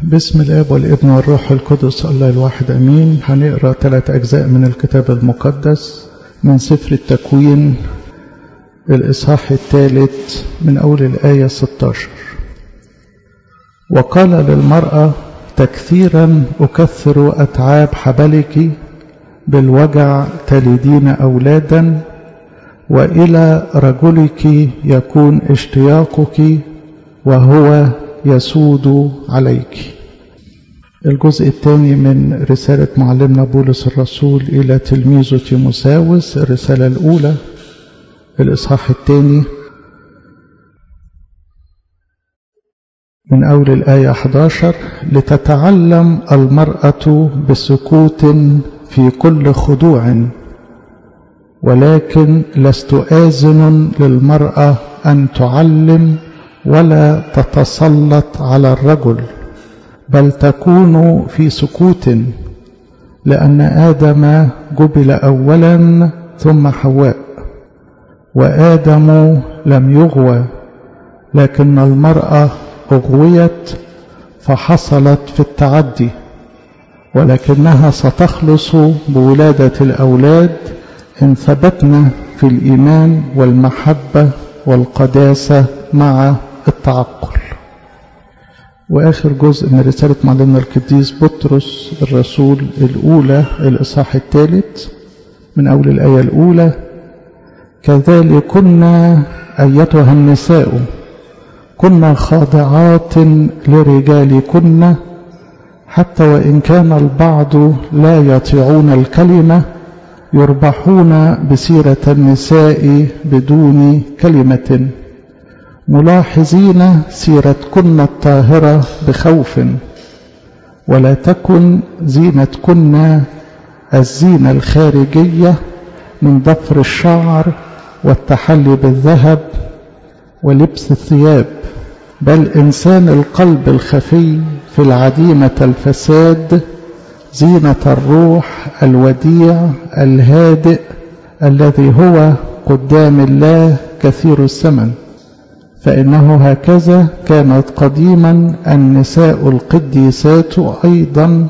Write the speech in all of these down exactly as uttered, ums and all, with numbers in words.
باسم الآب والابن والروح القدس الله الواحد أمين. هنقرأ ثلاث أجزاء من الكتاب المقدس من سفر التكوين الإصحاح الثالث من أول الآية ستة عشر. وقال للمرأة: تكثيرا أكثر أتعاب حبلك، بالوجع تلدين أولادا، وإلى رجلك يكون اشتياقك وهو يسود عليك. الجزء الثاني من رسالة معلمنا بولس الرسول إلى تلميذه تيموثاوس، الرسالة الأولى الإصحاح الثاني من أول الآية أحد عشر: لتتعلم المرأة بسكوت في كل خضوع، ولكن لست آذن للمرأة أن تعلم ولا تتسلط على الرجل، بل تكون في سكوت، لأن آدم جبل أولا ثم حواء، وآدم لم يغوى، لكن المرأة أغويت فحصلت في التعدي، ولكنها ستخلص بولادة الأولاد إن ثبتنا في الإيمان والمحبة والقداسة مع التعقل. وآخر جزء من رسالة معلمنا القديس بطرس الرسول الأولى الإصحاح الثالث من أول الآية الأولى: كذلك كنا أيتها النساء كنا خاضعات لرجالكن، حتى وإن كان البعض لا يطيعون الكلمة يربحون بسيرة النساء بدون كلمة، ملاحظين سيرتكن الطاهرة بخوف، ولا تكن زينتكن الزينة الخارجية من ضفر الشعر والتحلي بالذهب ولبس الثياب، بل إنسان القلب الخفي في العديمة الفساد، زينة الروح الوديع الهادئ الذي هو قدام الله كثير الثمن، فإنه هكذا كانت قديما النساء القديسات أيضا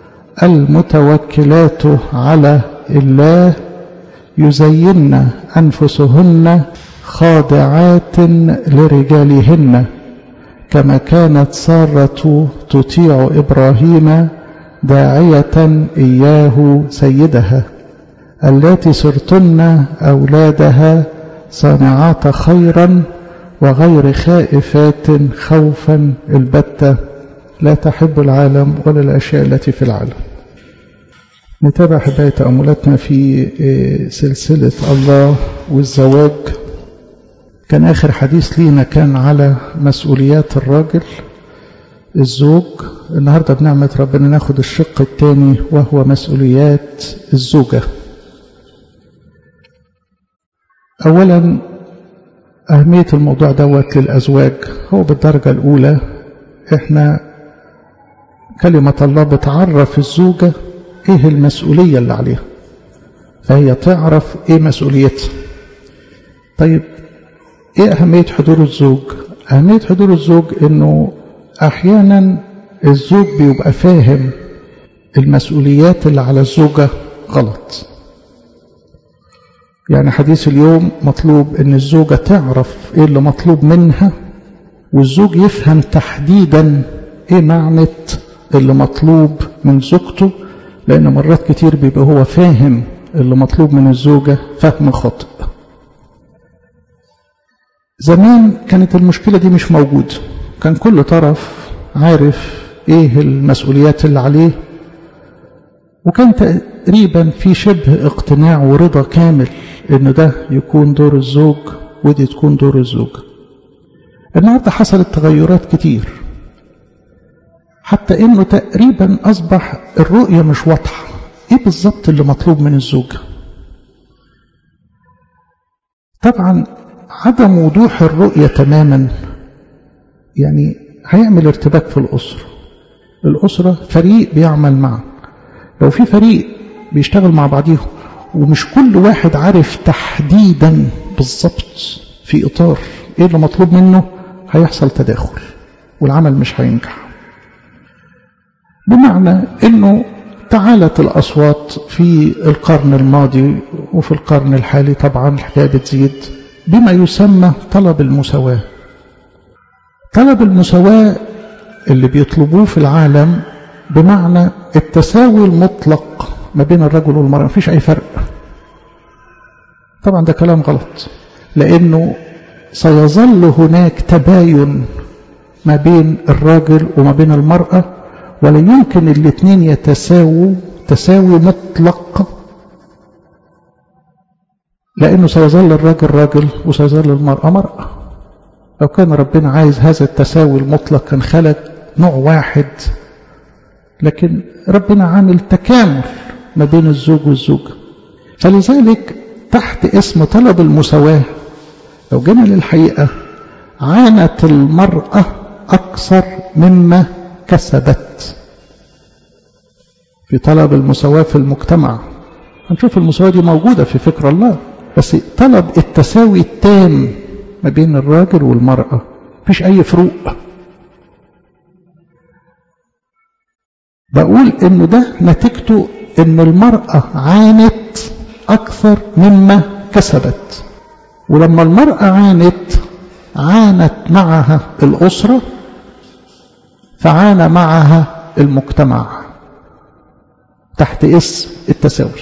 المتوكلات على الله، يزين أنفسهن خاضعات لرجالهن، كما كانت سارة تطيع إبراهيم داعية إياه سيدها، التي صرتن أولادها صانعات خيرا وغير خائفات خوفا البتة، لا تحب العالم ولا الأشياء التي في العالم. نتابع حباية تأملاتنا في سلسلة الله والزواج. كان آخر حديث لينا كان على مسؤوليات الراجل الزوج. النهاردة بنعمة ربنا ناخد الشق الثاني وهو مسؤوليات الزوجة. أولا أهمية الموضوع دوت للأزواج. هو بالدرجة الأولى إحنا كلمة الله بتعرف الزوجة إيه المسؤولية اللي عليها، فهي تعرف إيه مسؤوليتها. طيب إيه أهمية حضور الزوج؟ أهمية حضور الزوج إنه أحيانا الزوج بيبقى فاهم المسؤوليات اللي على الزوجة غلط. يعني حديث اليوم مطلوب إن الزوجة تعرف إيه اللي مطلوب منها، والزوج يفهم تحديدا إيه معنى اللي مطلوب من زوجته، لأن مرات كتير بيبقى هو فاهم اللي مطلوب من الزوجة فهم خاطئ. زمان كانت المشكلة دي مش موجودة، كان كل طرف عارف إيه المسؤوليات اللي عليه، وكان تقريبا في شبه اقتناع ورضا كامل إن ده يكون دور الزوج ودي تكون دور الزوجة. النهارده حصلت تغيرات كتير، حتى إنه تقريبا أصبح الرؤية مش واضحة إيه بالظبط اللي مطلوب من الزوجة. طبعا عدم وضوح الرؤية تماما يعني هيعمل ارتباك في الأسرة. الأسرة فريق بيعمل معه، لو في فريق بيشتغل مع بعضهم ومش كل واحد عارف تحديدا بالظبط في إطار إيه اللي مطلوب منه، هيحصل تداخل والعمل مش هينجح. بمعنى أنه تعالت الأصوات في القرن الماضي وفي القرن الحالي طبعا الحكاية بتزيد بما يسمى طلب المساواة. طلب المساواة اللي بيطلبوه في العالم بمعنى التساوي المطلق ما بين الرجل والمرأة، مفيش أي فرق. طبعا ده كلام غلط، لأنه سيظل هناك تباين ما بين الراجل وما بين المرأة، ولا يمكن الاثنين يتساووا تساوي مطلق، لأنه سيظل الراجل راجل وسيظل المرأة مرأة. لو كان ربنا عايز هذا التساوي المطلق كان خلق نوع واحد، لكن ربنا عامل تكامل ما بين الزوج والزوجة. فلذلك تحت اسم طلب المساواة لو جينا للحقيقة عانت المرأة أكثر مما كسبت في طلب المساواة في المجتمع. هنشوف المساواة دي موجودة في فكر الله، بس طلب التساوي التام ما بين الراجل والمرأة، مفيش أي فروق. بقول إنه ده نتيجته إن المرأة عانت أكثر مما كسبت، ولما المرأة عانت عانت معها الأسرة، فعانى معها المجتمع تحت اسم التساوي.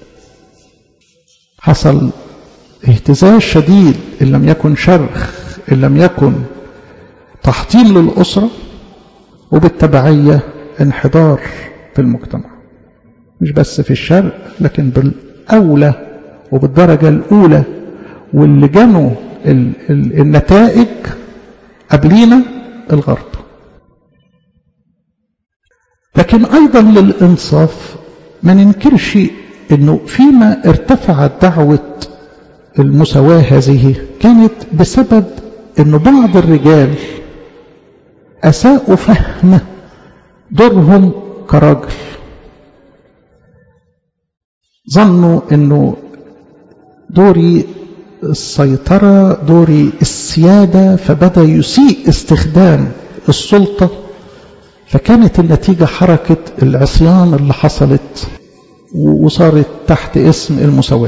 حصل اهتزاز شديد إن لم يكن شرخ، إن لم يكن تحطيم للأسرة، وبالتبعية انحدار في المجتمع، مش بس في الشرق لكن بالأولى وبالدرجة الأولى، واللي جنوا النتائج قبلينا الغرب. لكن أيضا للإنصاف ما ننكرش أنه فيما ارتفعت دعوة المساواة هذه كانت بسبب أن بعض الرجال أساءوا فهم دورهم كراجل، ظنوا أنه دوري السيطرة، دوري السيادة، فبدأ يسيء استخدام السلطة، فكانت النتيجة حركة العصيان اللي حصلت وصارت تحت اسم المساواة.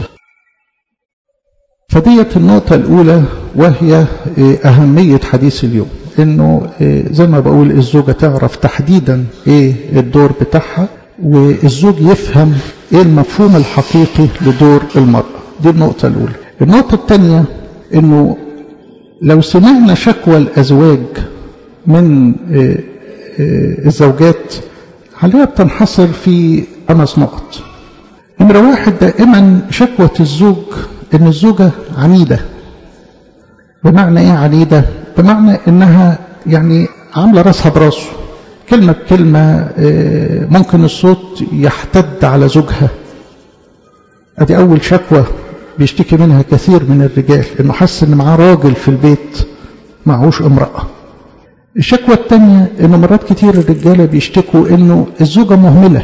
فديت النقطة الأولى، وهي أهمية حديث اليوم، إنه زي ما بقول الزوجة تعرف تحديدا إيه الدور بتاعها، والزوج يفهم إيه المفهوم الحقيقي لدور المرأة. دي النقطة الأولى. النقطة الثانية إنه لو سمعنا شكوى الأزواج من الزوجات هنلاقيها بتنحصر في خمس نقط. نمرة واحد، دائما شكوى الزوج إن الزوجة عنيدة. بمعنى إيه عنيدة؟ بمعنى إنها يعني عاملة راسها براسه، كلمة بكلمة، ممكن الصوت يحتد على زوجها. أدي أول شكوى بيشتكي منها كثير من الرجال، إنه حس إن معاه راجل في البيت معهوش امرأة. الشكوى الثانية إنه مرات كتير الرجالة بيشتكوا إنه الزوجة مهملة،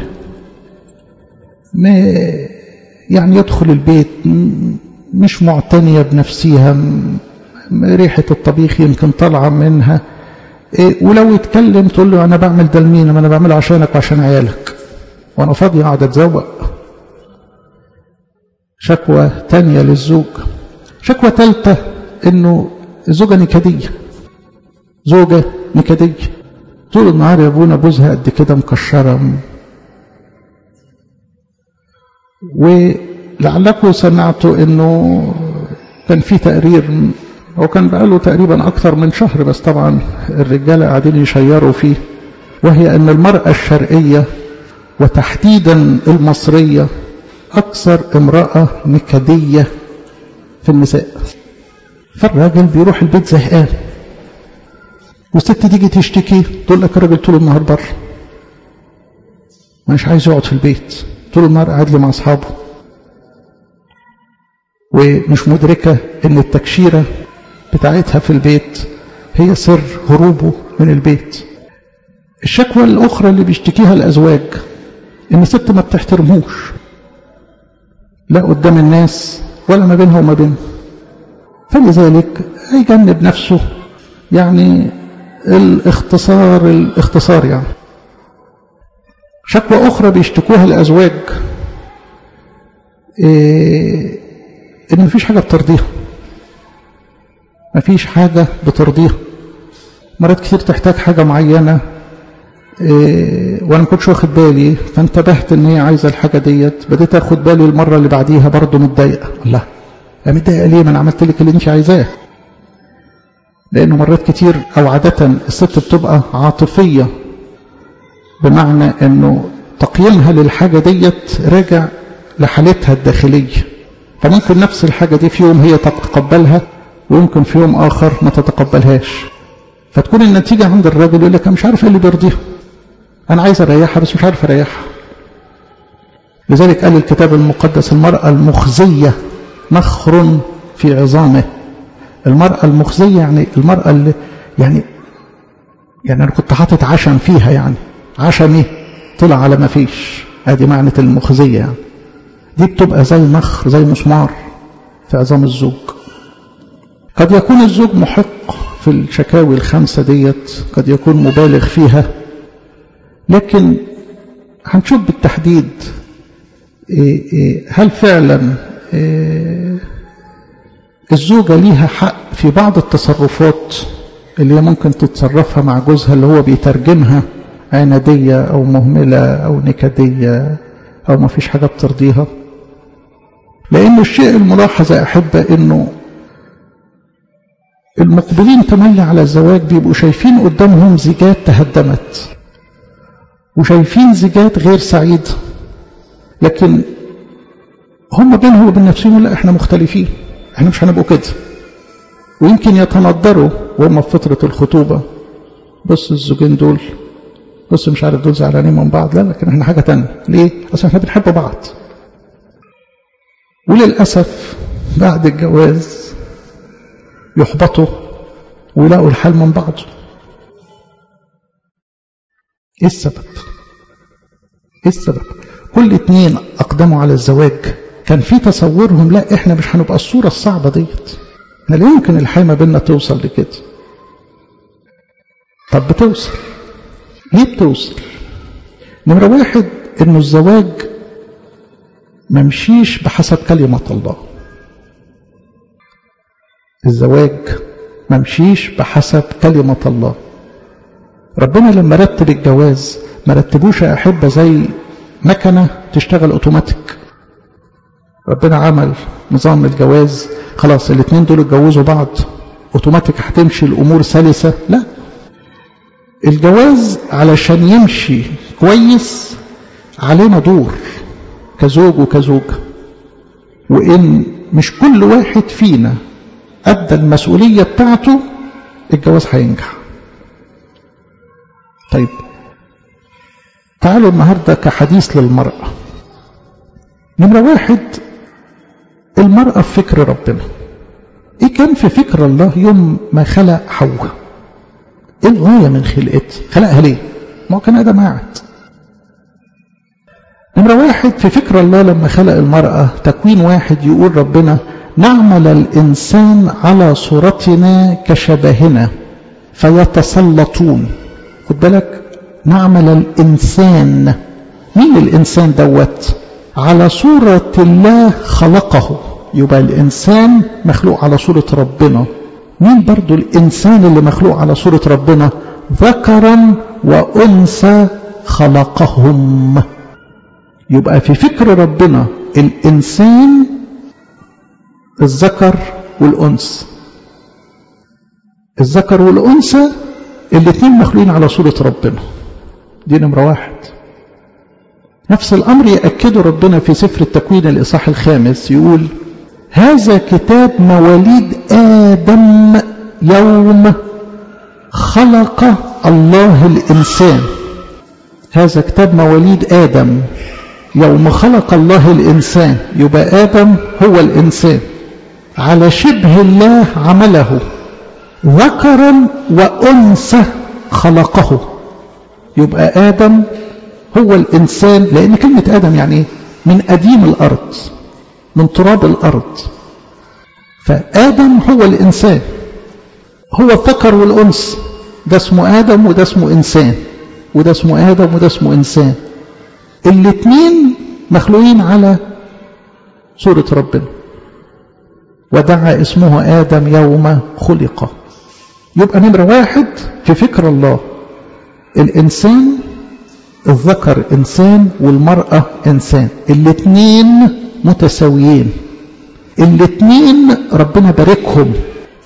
يعني يدخل البيت مش معتنية بنفسها، ريحة الطبيخ يمكن طالعة منها، ولو يتكلم تقول له أنا بعمل ده لمين؟ ما أنا بعمله عشانك وعشان عيالك، وأنا فاضية قاعدة أتزوق. شكوى تانية للزوج. شكوى ثالثة إنه الزوجة نكدية، زوجة نكدية، طول النهار يا ابونا بوزها قد كده مكشرة. ولعلكم سمعتوا إنه كان في تقرير، هو كان بقاله تقريبا أكثر من شهر، بس طبعا الرجالة قاعدين يشيروا فيه، وهي أن المرأة الشرقية وتحديدا المصرية أكثر امرأة نكدية في النساء. فالراجل بيروح البيت زهقان، والست تيجي تشتكي تقول لك الراجل طول النهار بره، مش عايز يقعد في البيت، طول النهار قاعد لي مع أصحابه، ومش مدركة إن التكشيرة بتاعتها في البيت هي سر هروبه من البيت. الشكوى الأخرى اللي بيشتكيها الأزواج إن الست ما بتحترمهوش، لا قدام الناس ولا ما بينها وما بينه، فلذلك هيجنب نفسه يعني الاختصار الاختصار يعني. شكوى أخرى بيشتكوها الأزواج إيه إن مفيش حاجة بترضيها، مفيش حاجة بترضيها. مرات كتير تحتاج حاجة معينة إيه وأنا كنتش واخد بالي، فانتبهت إن هي عايزة الحاجة ديت، بديت أخد بالي المرة اللي بعديها برضه متضايقة. الله، متضايقة ليه؟ ما أنا عملت لك اللي أنت عايزاه. لأنه مرات كتير أو عادة الست بتبقى عاطفية، بمعنى إنه تقييمها للحاجة ديت راجع لحالتها الداخلية، فممكن نفس الحاجة دي في يوم هي تتقبلها ويمكن في يوم آخر ما تتقبلهاش، فتكون النتيجة عند الراجل يقول لك أنا مش عارف إيه اللي بيرضيها، أنا عايز أريحها بس مش عارف أريحها. لذلك قال الكتاب المقدس المرأة المخزية نخر في عظامه. المرأة المخزية يعني المرأة اللي يعني يعني أنا كنت حاطط عشم فيها، يعني عشمي طلع على ما فيش، هذه معنى المخزية. يعني دي بتبقى زي نخر، زي مسمار في عظام الزوج. قد يكون الزوج محق في الشكاوي الخمسة ديت، قد يكون مبالغ فيها، لكن هنشوف بالتحديد هل فعلا الزوجة ليها حق في بعض التصرفات اللي هي ممكن تتصرفها مع جوزها، اللي هو بيترجمها عنادية أو مهملة أو نكدية أو ما فيش حاجة بترضيها. لأن الشيء الملاحظ يا أحبة إنه المقبلين تملي على الزواج بيبقوا شايفين قدامهم زيجات تهدمت وشايفين زيجات غير سعيدة، لكن هم بينهم وبين نفسهم لا احنا مختلفين، احنا مش هنبقوا كده. ويمكن يتنضروا وهم في فترة الخطوبة، بص الزوجين دول، بص مش عارف دول زعلانين من بعض، لا لكن احنا حاجة تانية. ليه؟ اصلا احنا بنحب بعض. وللأسف بعد الجواز يحبطوا ويلاقوا الحال من بعض. ايه السبب؟ ايه السبب؟ كل اتنين اقدموا على الزواج كان في تصورهم لا احنا مش هنبقى الصورة الصعبة ديت، احنا لا يمكن الحياة ما بيننا توصل لكده. طب بتوصل ليه؟ بتوصل نمرة واحد انه الزواج ممشيش بحسب كلمة الله. الزواج ممشيش بحسب كلمة الله. ربنا لما رتب الجواز ما رتبوش يا أحبة زي مكنة تشتغل اوتوماتيك. ربنا عمل نظام الجواز خلاص الاثنين دول اتجوزوا بعض اوتوماتيك هتمشي الامور سلسة. لا، الجواز علشان يمشي كويس علينا دور كزوج وكزوجة، وإن مش كل واحد فينا أدى المسؤولية بتاعته الجواز هينجح. طيب تعالوا النهاردة كحديث للمرأة. نمرة واحد، المرأة في فكر ربنا. ايه كان في فكر الله يوم ما خلق حواء؟ ايه الغاية من خلقتها؟ خلقها ليه؟ ما كان آدم قاعد. نمرة واحد، في فكر الله لما خلق المرأة تكوين واحد يقول ربنا نعمل الإنسان على صورتنا كشبهنا فيتسلطون. خد بالك، نعمل الإنسان. مين الإنسان دوت؟ على صورة الله خلقه، يبقى الإنسان مخلوق على صورة ربنا. مين برضو الإنسان اللي مخلوق على صورة ربنا؟ ذكرا وأنثى خلقهم. يبقى في فكر ربنا الإنسان الذكر والأنثى. الذكر والأنثى الاثنين مخلوقين على صورة ربنا. دي نمرة واحد. نفس الأمر يأكده ربنا في سفر التكوين الإصحاح الخامس، يقول هذا كتاب مواليد آدم يوم خلق الله الإنسان. هذا كتاب مواليد آدم يوم خلق الله الإنسان. يبقى آدم هو الإنسان على شبه الله عمله، ذكرا وأنثى خلقه. يبقى آدم هو الإنسان، لأن كلمة آدم يعني من قديم الأرض، من تراب الأرض. فآدم هو الإنسان، هو الذكر والأنثى. ده اسمه آدم وده اسمه إنسان، وده اسمه آدم وده اسمه إنسان. الاثنين مخلوقين على صورة ربنا، ودعا اسمه آدم يوم خلق. يبقى نمرة واحد في فكر الله الإنسان، الذكر إنسان والمرأة إنسان، الاثنين متساويين، الاثنين ربنا باركهم،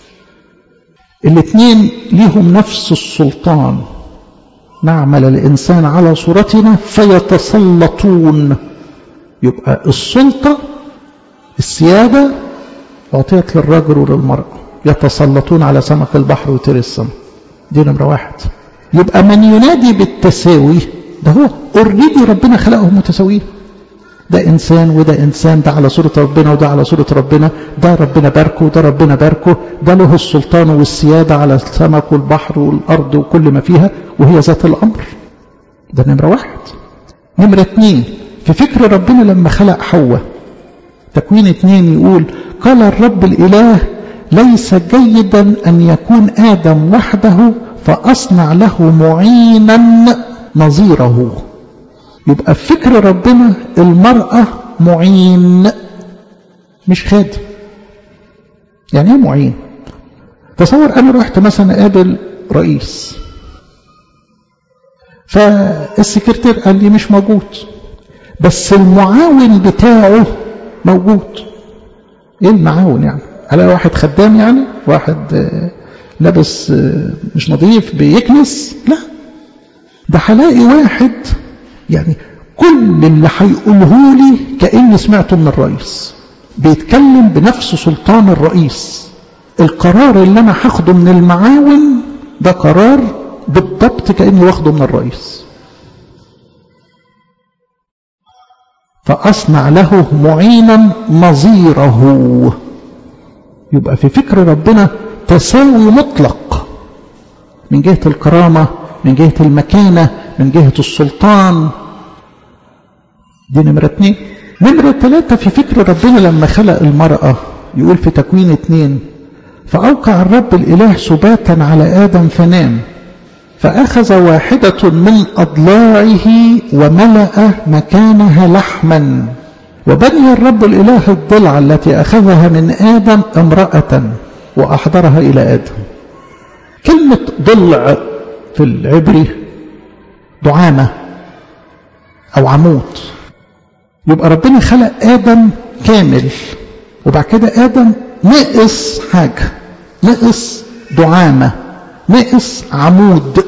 الاثنين ليهم نفس السلطان. نعمل الإنسان على صورتنا فيتسلطون. يبقى السلطة السيادة أعطيت للرجل وللمرأة، يتسلطون على سمك البحر وطير السماء. دي نمرة واحد. يبقى من ينادي بالتساوي ده هو اوريدي ربنا خلقهم متساويين، ده إنسان وده إنسان، ده على صورة ربنا وده على صورة ربنا، ده ربنا باركه وده ربنا باركه، ده له السلطان والسيادة على السمك والبحر والأرض وكل ما فيها، وهي ذات الأمر. ده نمرة واحد. نمرة اتنين في فكر ربنا لما خلق حواء، تكوين اتنين يقول قال الرب الإله ليس جيدا أن يكون آدم وحده فأصنع له معينا نظيره. يبقى في فكر ربنا المرأة معين مش خادم. يعني ايه معين؟ تصور أنا رحت مثلا قابل رئيس، فالسكرتير قال لي مش موجود، بس المعاون بتاعه موجود. ايه المعاون يعني؟ على واحد خدام يعني؟ واحد لابس مش نظيف بيكنس؟ لا، ده هلاقي واحد يعني كل اللي هيقوله لي كأني سمعته من الرئيس، بيتكلم بنفس سلطان الرئيس. القرار اللي انا هاخده من المعاون ده قرار بالضبط كأني واخده من الرئيس. فأصنع له معينا نظيره. يبقى في فكر ربنا تساوي مطلق من جهة الكرامة، من جهة المكانة، من جهة السلطان. دي نمرة اتنين. نمرة ثلاثة في فكر ربنا لما خلق المرأة يقول في تكوين اتنين فأوقع الرب الإله سباتا على آدم فنام، فأخذ واحدة من أضلاعه وملأ مكانها لحما، وبني الرب الإله الضلع التي أخذها من آدم امرأة وأحضرها إلى آدم. كلمة ضلع في العبري دعامة أو عمود. يبقى ربنا خلق آدم كامل، وبعد كده آدم نقص حاجة، نقص دعامة، نقص عمود.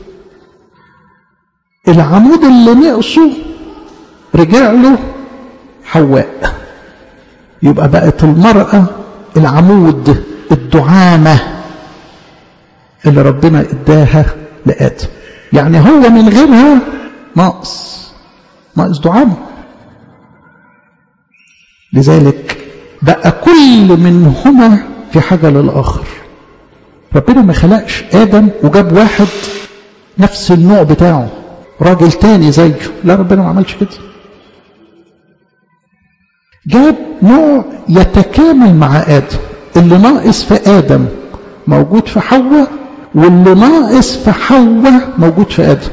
العمود اللي نقصه رجع له حواء. يبقى بقت المرأة العمود، الدعامة اللي ربنا اداها لآدم. يعني هو من غيرها ناقص، ناقص دعامة. لذلك بقى كل منهما في حاجة للآخر. ربنا ما خلقش آدم وجاب واحد نفس النوع بتاعه راجل تاني زيه، لا، ربنا ما عملش كده. جاب نوع يتكامل مع آدم. اللي ناقص في آدم موجود في حواء، واللي ناقص في حواء موجود في آدم.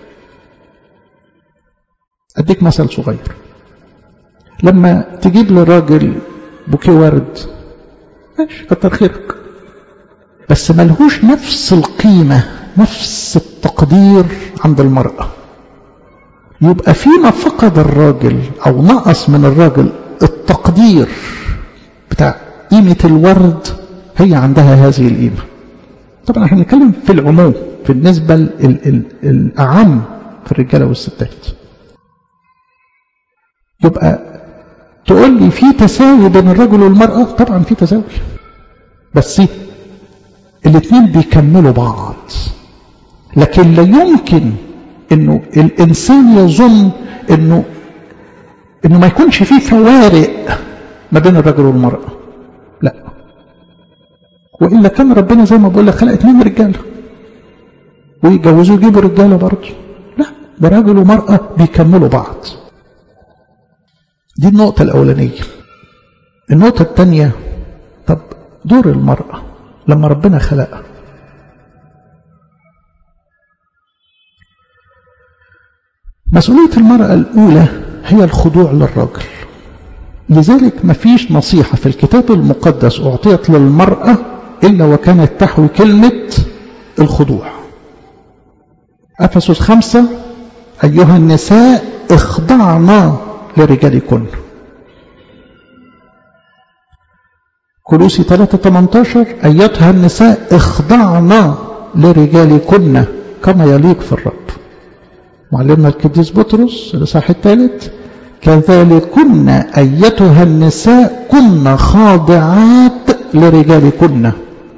أديك مثل صغير. لما تجيب للراجل بوكيه ورد ماشي، كتر خيرك، بس ملهوش نفس القيمة، نفس التقدير عند المرأة. يبقى فيما فقد الراجل أو نقص من الراجل التقدير بتاع قيمة الورد، هي عندها هذه القيمة. طبعا احنا بنتكلم في العموم، في النسبة الأعم في الرجالة والستات. يبقى تقول لي في تساوي بين الرجل والمرأة؟ طبعا في تساوي، بس الاثنين بيكملوا بعض. لكن لا يمكن انه الانسان يظن انه انه ما يكونش فيه فوارق ما بين الرجل والمرأة. لا، وإلا كان ربنا زي ما بقول لك خلق اثنين رجالة ويجوزوا يجيبوا رجالة برضه. لا، ده راجل ومرأة بيكملوا بعض. دي النقطة الأولانية. النقطة الثانية، طب دور المرأة لما ربنا خلقها. مسؤولية المرأة الأولى هي الخضوع للرجل. لذلك ما فيش نصيحة في الكتاب المقدس أعطيت للمرأة إلا وكانت تحوي كلمة الخضوع. أفسس خمسة: أيها النساء اخضعنا لرجالكن. كولوسي ثلاثة ثمانية عشر: أيتها النساء اخضعنا لرجالكن كما يليق في الرب. معلمنا القديس بطرس الإصحاح الثالث: كذلكن أيتها النساء كن خاضعات لرجالكن.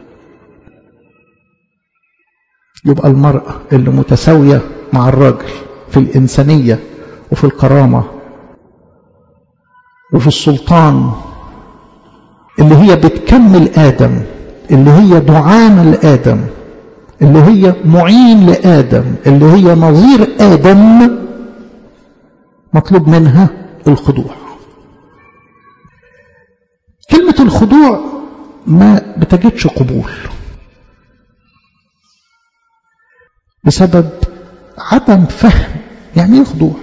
يبقى المرأة اللي متساوية مع الراجل في الإنسانية وفي الكرامة وفي السلطان، اللي هي بتكمل آدم، اللي هي دعامة لآدم، اللي هي معين لآدم، اللي هي نظير آدم، مطلوب منها الخضوع. كلمة الخضوع ما بتجدش قبول بسبب عدم فهم يعني ايه خضوع.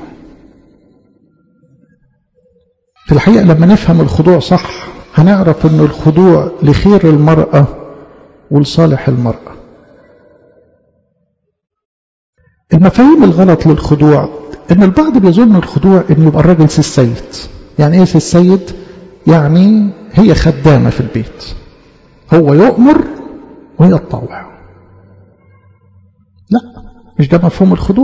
في الحقيقة لما نفهم الخضوع صح هنعرف ان الخضوع لخير المرأة ولصالح المرأة. المفاهيم الغلط للخضوع ان البعض بيظن الخضوع ان يبقى الراجل سي السيد. يعني ايه سي السيد؟ يعني هي خدامة في البيت، هو يؤمر وهي تطوع. لا، مش ده مفهوم الخضوع.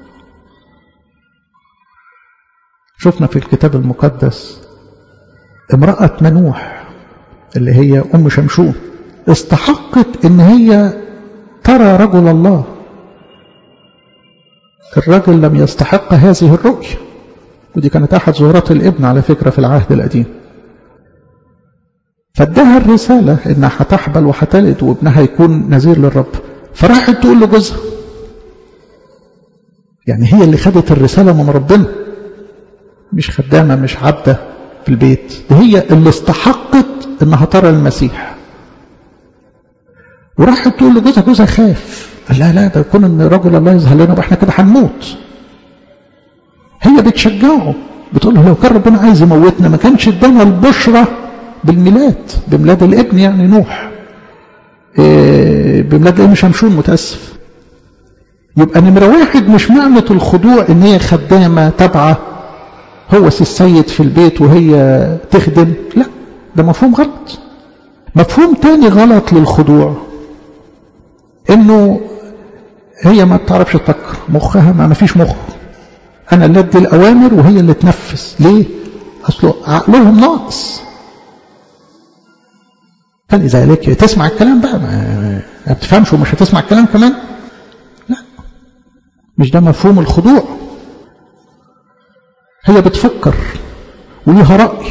شفنا في الكتاب المقدس امرأة منوح اللي هي أم شمشون استحقت ان هي ترى رجل الله. الرجل لم يستحق هذه الرؤية، ودي كانت أحد ظهورات الابن على فكرة في العهد القديم. فادها الرسالة انها هتحبل وهتلد وابنها يكون نذير للرب، فراحت تقول لجوزها. يعني هي اللي خدت الرسالة من ربنا، مش خدامة مش عبدة في البيت، هي اللي استحقت انها ترى المسيح. وراحت تقول لجوزها، جوزها خاف، قال لا لا ده يكون ان رجل الله يظهر لنا واحنا كده هنموت. هي بتشجعه، بتقول له لو كان ربنا عايز يموتنا ما كانش ادانا البشرة بالميلاد، بميلاد الابن يعني نوح، إيه بميلاد الابن شمشون متأسف. يبقى نمرة واحد مش معنى الخضوع ان هي خدامة تبعة، هو سي السيد في البيت وهي تخدم، لا ده مفهوم غلط. مفهوم تاني غلط للخضوع انه هي ما بتعرفش تفكر، مخها ما فيش مخ، انا اللي ادي الاوامر وهي اللي تنفذ. ليه؟ اصله عقلهم ناقص. فلذلك تسمع الكلام بقى، ما بتفهمش ومش هتسمع الكلام كمان. لا، مش ده مفهوم الخضوع. هي بتفكر وليها رأي،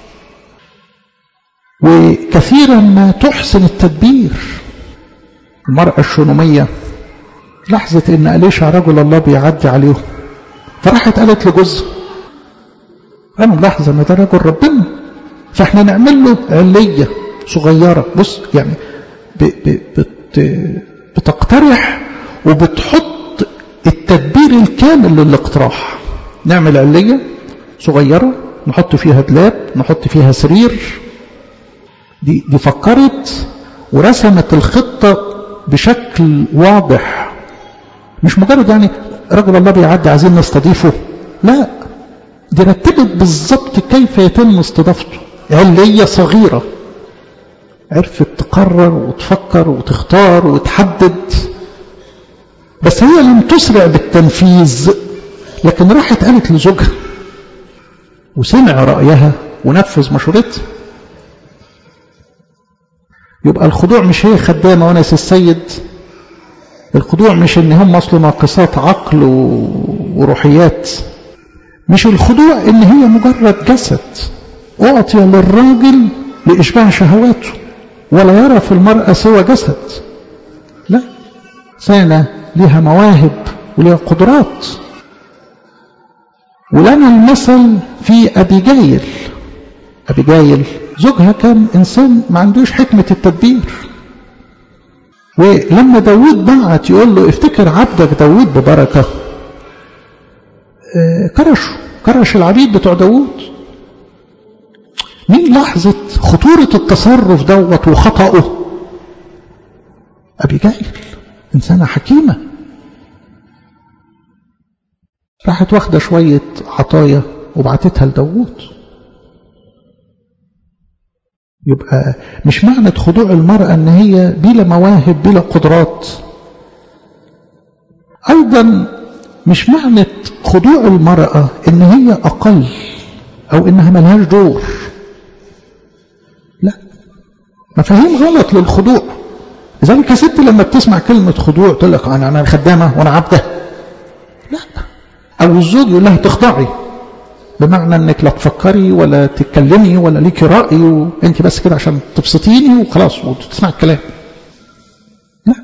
وكثيرا ما تحسن التدبير. المرأة الشونومية لاحظت ان أليشع رجل الله بيعدي عليهم، فراحت قالت لجوزها انا ملاحظه ان ده رجل ربنا، فاحنا نعمل له علية صغيرة. بص يعني بت بتقترح وبتحط التدبير الكامل للاقتراح. نعمل علية صغيرة نحط فيها دلاب، نحط فيها سرير. دي, دي فكرت ورسمت الخطة بشكل واضح، مش مجرد يعني رجل الله بيعدي عايزين نستضيفه، لا دي رتبت بالظبط كيف يتم استضافته. علية صغيرة عرفت تقرر وتفكر وتختار وتحدد، بس هي لم تسرع بالتنفيذ، لكن راحت قالت لزوجها وسمع رأيها ونفذ مشورتها. يبقى الخضوع مش هي خدامة وناس السيد. الخضوع مش ان هم اصله ناقصات عقل وروحيات. مش الخضوع ان هي مجرد جسد اعطي للراجل لاشباع شهواته، ولا يرى في المرأة سوى جسد. لا، سنة لها مواهب ولها قدرات. ولنا المثل في أبيجايل. أبيجايل زوجها كان إنسان ما عندوش حكمة التدبير، ولما داود بعت يقول له افتكر عبدك داود ببركة، كرشوا كرش العبيد بتوع داود. مين لحظة خطورة التصرف دوت وخطأه؟ أبيجايل إنسانة حكيمة، راحت واخدة شوية عطايا وبعتتها لداود. يبقى مش معنى خضوع المرأة ان هي بلا مواهب بلا قدرات. ايضا مش معنى خضوع المرأة ان هي اقل او انها ملهاش دور. لا، مفاهيم غلط للخضوع. لذلك يا ست لما بتسمع كلمة خضوع تقول لك انا انا خدامة وانا عبدة. لا، او الزوج يقول لها تخضعي، بمعنى انك لا تفكري ولا تتكلمي ولا ليكي رأي وانت بس كده عشان تبسطيني وخلاص وتسمع الكلام. لا،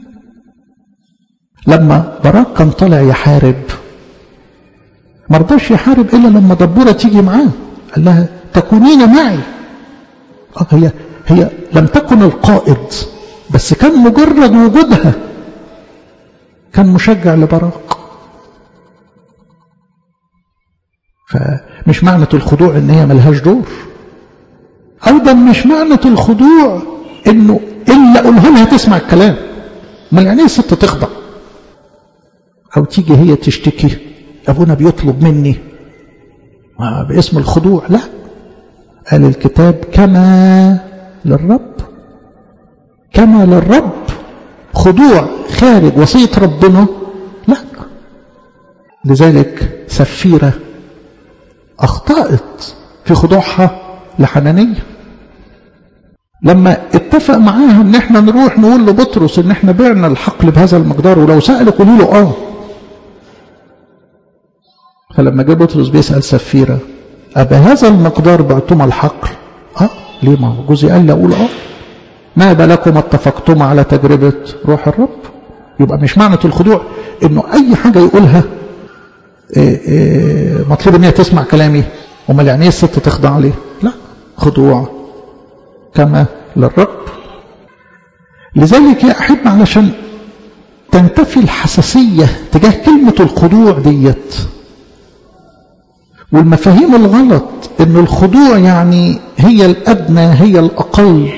لما باراك كان طالع يحارب ما رضاش يحارب الا لما دبورة تيجي معاه، قال لها تكونين معي. اه هي هي لم تكن القائد، بس كان مجرد وجودها كان مشجع لبراك. فمش معنى الخضوع ان هي ملهاش دور. ايضا مش معنى الخضوع انه الا اقولها لها تسمع الكلام. ما يعني الست تخضع او تيجي هي تشتكي ابونا بيطلب مني باسم الخضوع. لا، قال الكتاب كما للرب، كما للرب. خضوع خارج وصية ربنا لا. لذلك سفيرة أخطأت في خضوعها لحنانية لما اتفق معاها ان احنا نروح نقول لبطرس ان احنا بعنا الحقل بهذا المقدار، ولو سألك قولوا له اه. فلما جاء بطرس بيسأل سفيرة أبهذا المقدار بعتم الحقل؟ اه ليه؟ ما هو جوزي قال لي اقول اه. ما بالكم اتفقتم على تجربة روح الرب. يبقى مش معنى الخضوع انه اي حاجة يقولها إيه إيه مطلوب ان هي تسمع كلامي. وما يعني الست تخضع ليه؟ لا، خضوع كما للرب. لذلك يا احب علشان تنتفي الحساسية تجاه كلمة الخضوع ديت والمفاهيم الغلط ان الخضوع يعني هي الادنى هي الاقل.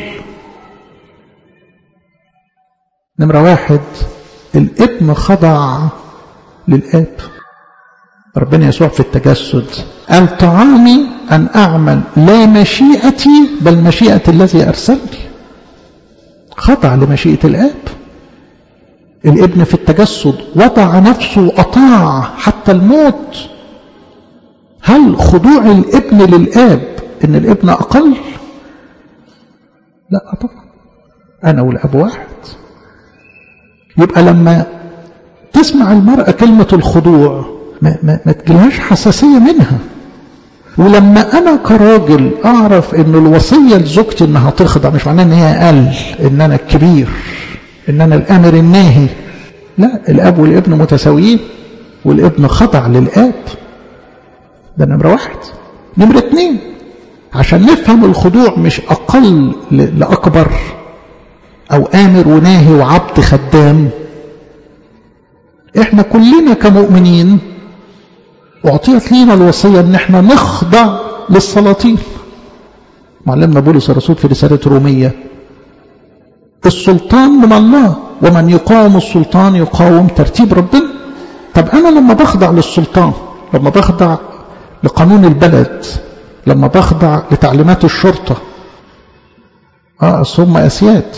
نمرة واحد، الابن خضع للاب. ربنا يسوع في التجسد قال طعامي أن أعمل لا مشيئتي بل مشيئة الذي أرسلني. خضع لمشيئة الآب. الابن في التجسد وضع نفسه وأطاع حتى الموت. هل خضوع الابن للآب إن الابن أقل؟ لا طبعا، أنا والأب واحد. يبقى لما تسمع المرأة كلمة الخضوع ما, ما, ما تجيلهاش حساسية منها. ولما أنا كراجل أعرف إن الوصية لزوجتي إنها تخضع مش معناه إن هي أقل، إن أنا الكبير، إن أنا الأمر الناهي. لا، الأب والابن متساويين والابن خضع للآب. ده نمرة واحد. نمرة اتنين، عشان نفهم الخضوع مش أقل لأكبر أو آمر وناهي وعبد خدام. إحنا كلنا كمؤمنين وأعطيت لينا الوصية إن إحنا نخضع للسلاطين. معلمنا بولس الرسول في رسالة رومية السلطان من الله ومن يقاوم السلطان يقاوم ترتيب ربنا. طب أنا لما بخضع للسلطان، لما بخضع لقانون البلد، لما بخضع لتعليمات الشرطة، آه هم أسياد.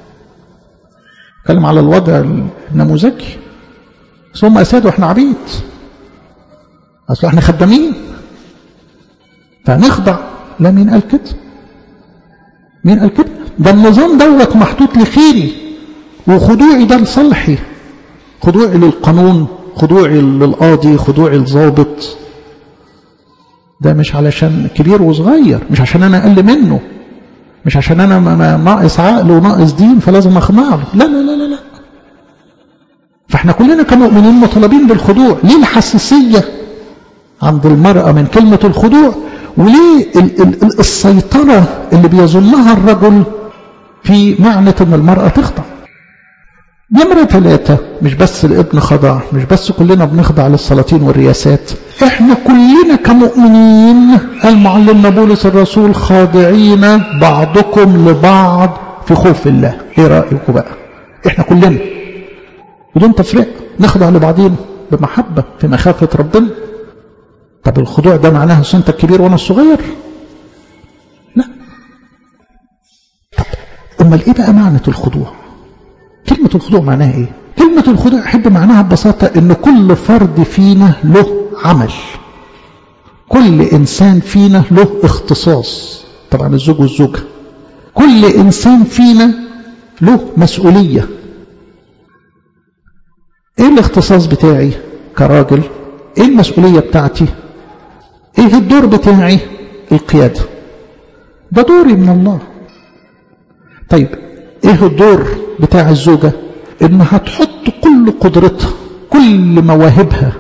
اتكلم على الوضع النموذجي. هم أسياد وإحنا عبيد. أصل إحنا خدامين فنخضع. لا، مين قال كده؟ مين قال كده؟ ده النظام دوت محطوط لخيري وخضوعي ده لصالحي. خضوعي للقانون، خضوعي للقاضي، خضوعي للضابط. ده مش علشان كبير وصغير، مش عشان أنا أقل منه، مش عشان أنا ناقص عقل وناقص دين فلازم أخضع له. لا لا لا لا لا. فإحنا كلنا كمؤمنين مطالبين بالخضوع. ليه الحساسية عند المرأة من كلمة الخضوع؟ وليه السيطرة اللي بيظنها الرجل في معنى ان المرأة تخضع؟ نمرة ثلاثة، مش بس الابن خضع، مش بس كلنا بنخضع للسلاطين والرياسات، احنا كلنا كمؤمنين المعلمنا بولس الرسول خاضعين بعضكم لبعض في خوف الله. ايه رأيكم بقى؟ احنا كلنا بدون تفريق نخضع لبعضين بمحبة في مخافة ربنا. طب الخضوع ده معناه انت الكبير وانا الصغير؟ لا. طب امال ايه بقى معنى الخضوع؟ كلمة الخضوع معناها ايه؟ كلمة الخضوع احب معناها ببساطة ان كل فرد فينا له عمل، كل انسان فينا له اختصاص، طبعا الزوج والزوجة، كل انسان فينا له مسؤولية. ايه الاختصاص بتاعي كراجل؟ ايه المسؤولية بتاعتي؟ ايه الدور بتاعي؟ القيادة، ده دوري من الله. طيب ايه الدور بتاع الزوجة؟ انها تحط كل قدرتها كل مواهبها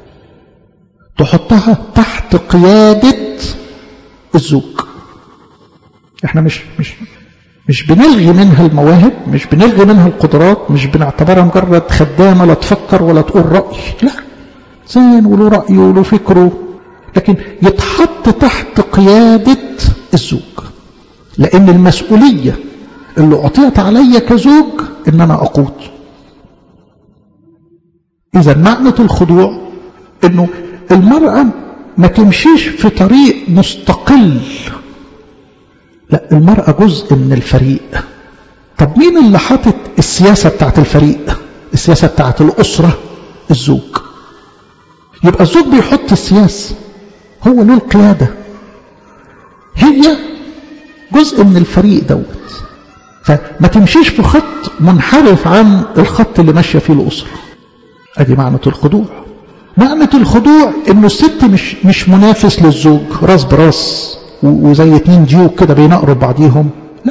تحطها تحت قيادة الزوج. احنا مش مش مش بنلغي منها المواهب، مش بنلغي منها القدرات، مش بنعتبرها مجرد خدامة لا تفكر ولا تقول رأي، لا، إنسان وله رأيه وله فكره، لكن يتحط تحت قيادة الزوج. لأن المسؤولية اللي أعطيت علي كزوج إن أنا أقود. إذا معنى الخضوع إنه المرأة ما تمشيش في طريق مستقل، لا، المرأة جزء من الفريق. طب مين اللي حاطط السياسة بتاعت الفريق؟ السياسة بتاعت الأسرة الزوج. يبقى الزوج بيحط السياسة، هو له القيادة، هي جزء من الفريق دوت. فما تمشيش في خط منحرف عن الخط اللي ماشية فيه الأسرة. ادي معنى الخضوع. معنى الخضوع انه الست مش مش منافس للزوج راس براس وزي اتنين جيوب كده بينقروا بعضيهم، لا،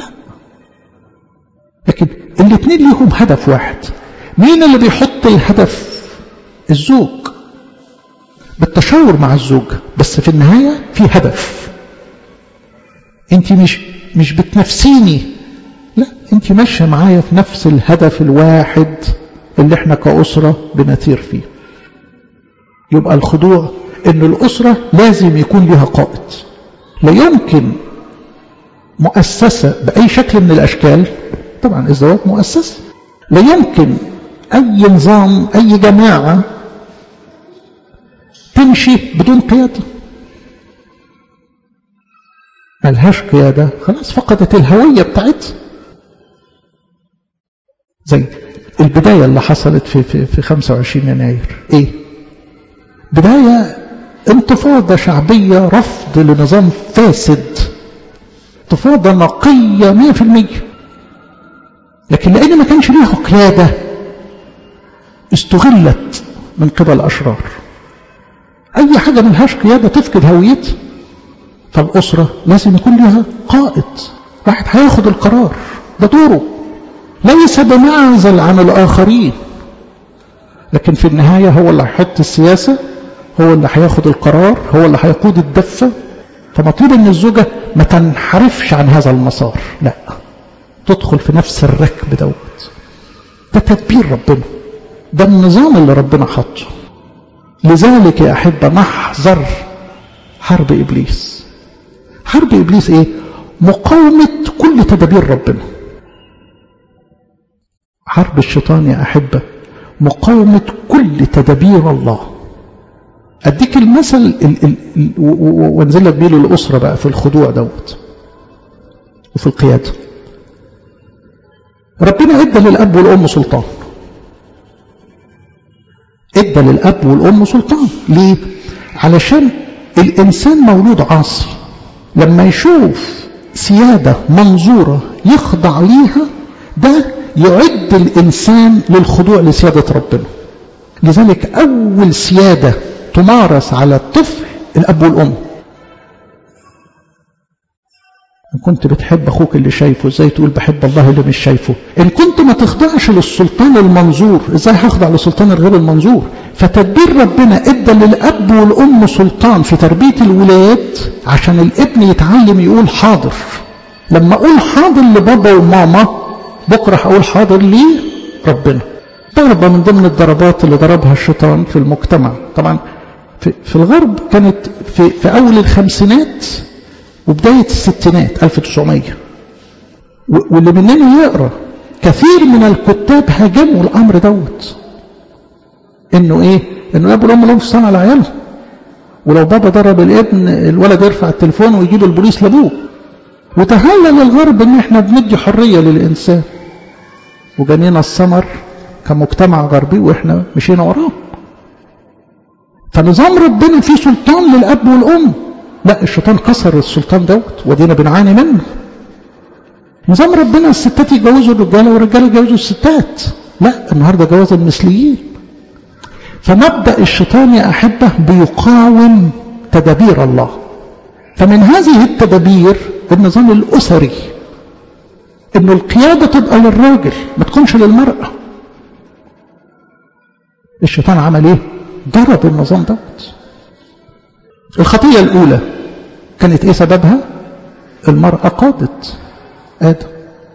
لكن الاتنين ليهم هدف واحد. مين اللي بيحط الهدف؟ الزوج، بالتشاور مع الزوج، بس في النهاية في هدف. انت مش مش بتنافسيني، لا، انت ماشيه معايا في نفس الهدف الواحد اللي احنا كأسرة بنطير فيه. يبقى الخضوع ان الأسرة لازم يكون لها قائد. لا يمكن مؤسسة بأي شكل من الأشكال، طبعا الزواج مؤسسة، لا يمكن أي نظام أي جماعة تمشي بدون قيادة. ملهاش قيادة خلاص فقدت الهوية بتاعتها. زي البداية اللي حصلت في في في خمسة وعشرين يناير، ايه؟ بداية انتفاضة شعبية، رفض لنظام فاسد، انتفاضة نقية مية في المية. لكن لأن ما كانش ليها قيادة استغلت من قبل أشرار. أي حاجة ملهاش قيادة تفقد هويتها. فالأسرة لازم يكون لها قائد، واحد هياخد القرار، ده دوره، ليس بمعزل عن الآخرين، لكن في النهاية هو اللي هيحط السياسة، هو اللي هياخد القرار، هو اللي هيقود الدفة. فمطلوب ان الزوجة ما تنحرفش عن هذا المسار، لا، تدخل في نفس الركب دوت. ده تدبير ربنا، ده النظام اللي ربنا حطه. لذلك يا أحبة نحذر حرب إبليس. حرب إبليس ايه؟ مقاومة كل تدابير ربنا. حرب الشيطان يا أحبة مقاومة كل تدابير الله. أديك المثل ال ال ال وانزل لك بيه للأسرة بقى في الخضوع دوت وفي القيادة. ربنا ادى للأب والأم سلطان، ادى للأب والأم سلطان. ليه؟ علشان الإنسان مولود عاصي، لما يشوف سيادة منظورة يخضع ليها، ده يعد الإنسان للخضوع لسيادة ربنا. لذلك أول سيادة تمارس على الطفل الأب والأم. إن كنت بتحب أخوك اللي شايفه، إزاي تقول بحب الله اللي مش شايفه؟ إن كنت ما تخضعش للسلطان المنظور، إزاي هخضع للسلطان الغير المنظور؟ فتدبير ربنا إدى للأب والأم سلطان في تربية الولاد عشان الابن يتعلم يقول حاضر. لما أقول حاضر لبابا وماما، بكرة هقول حاضر ليه ربنا. ضربة من ضمن الضربات اللي ضربها الشيطان في المجتمع. طبعا في, في الغرب كانت في, في أول الخمسينات وبداية الستينات ألف وتسعمية، واللي مننا يقرأ كثير من الكتاب هاجموا الأمر دوت، إنه إيه؟ إنه الأب والأم لهم صنع لعيالهم، ولو بابا ضرب الابن الولد يرفع التليفون ويجيب البوليس لابوه. وتهلل الغرب إن إحنا بندي حرية للإنسان، وجنينا الثمر كمجتمع غربي وإحنا مشينا وراه. فنظام ربنا فيه سلطان للأب والأم، لا الشيطان كسر السلطان دوت ودينا بنعاني منه. نظام ربنا الستات يجوزوا الرجاله والرجاله يجوزوا الستات، لا النهارده جواز المثليين. فمبدأ الشيطان يا أحبة بيقاوم تدابير الله. فمن هذه التدابير النظام الأسري، إنه القيادة تبقى للراجل ما تكونش للمرأة. الشيطان عمل إيه؟ ضرب النظام دوت. الخطية الأولى كانت إيه سببها؟ المرأة قادت آدم.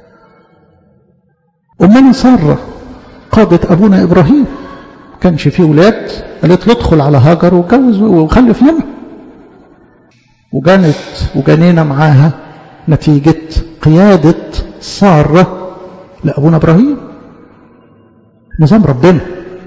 أمنا سارة قادت أبونا إبراهيم، كانش فيه ولاد، قالت له ادخل على هاجر وجوز وخلف منها، وجانت وجانينا معاها نتيجة قيادة سارة لأبونا إبراهيم. نظام ربنا.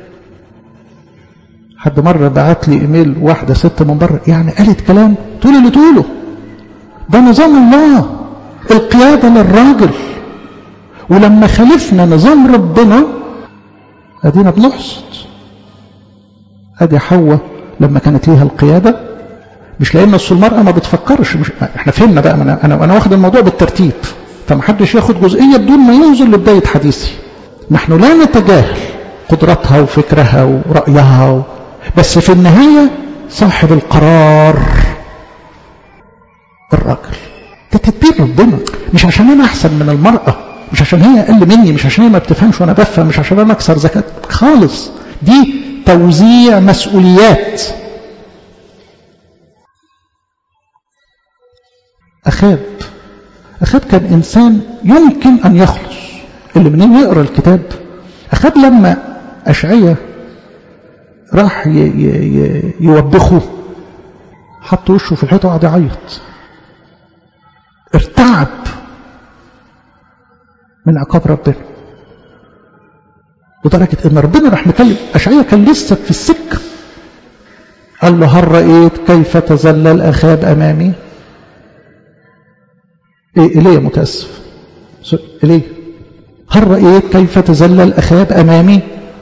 حد مرة بعت لي إيميل واحدة ست من بره، يعني قالت كلام تقول اللي تقوله، ده نظام الله، القيادة للراجل. ولما خالفنا نظام ربنا ادينا بنحصد. ادي حواء لما كانت ليها القيادة، مش لان اصل المرأة ما بتفكرش، مش احنا فهمنا بقى، انا انا انا واخد الموضوع بالترتيب، فمحدش ياخد جزئية بدون ما يوصل لبداية حديثي. نحن لا نتجاهل قدرتها وفكرها ورأيها و... بس في النهاية صاحب القرار الراجل. ده تدبير ربنا، مش عشان انا احسن من المرأة، مش عشان هي اقل مني، مش عشان هي ما بتفهمش وانا بفهم، مش عشان انا اكثر ذكاء خالص. دي توزيع مسؤوليات. أخاب أخاب كان إنسان يمكن أن يخلص، اللي منين يقرأ الكتاب. أخاب لما أشعية راح يوبخه حط وشه في الحيطة وقعد يعيط، ارتعب من عقاب ربنا، لدرجة ان ربنا راح مكلم أشعية كان لسه في السكة، قال له هل رأيت كيف تذلل أخاب أمامي؟ إيه إليه متأسف إليه، هل رأيت كيف تذلل أخاب أمامي؟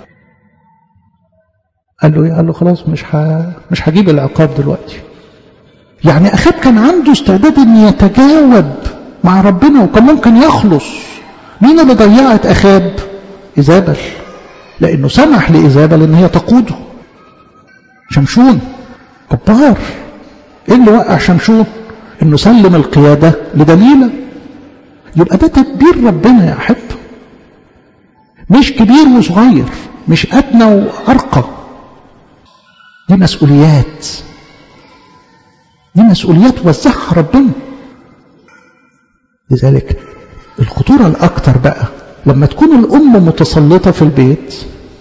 قال له إيه؟ قال له خلاص مش ح... مش هجيب العقاب دلوقتي. يعني أخاب كان عنده استعداد أن يتجاوب مع ربنا وكان ممكن يخلص. مين اللي ضيعت أخاب؟ إيزابل، لأنه سمح لإيزابل أن هي تقوده. شمشون كبار، إيه اللي وقع شمشون؟ أنه سلم القيادة لدليلة. يبقى ده تدبير ربنا يا أحب، مش كبير وصغير، مش أدنى وأرقى. دي مسؤوليات، دي مسؤوليات وزعها ربنا. لذلك الخطورة الأكتر بقى لما تكون الأم متسلطة في البيت،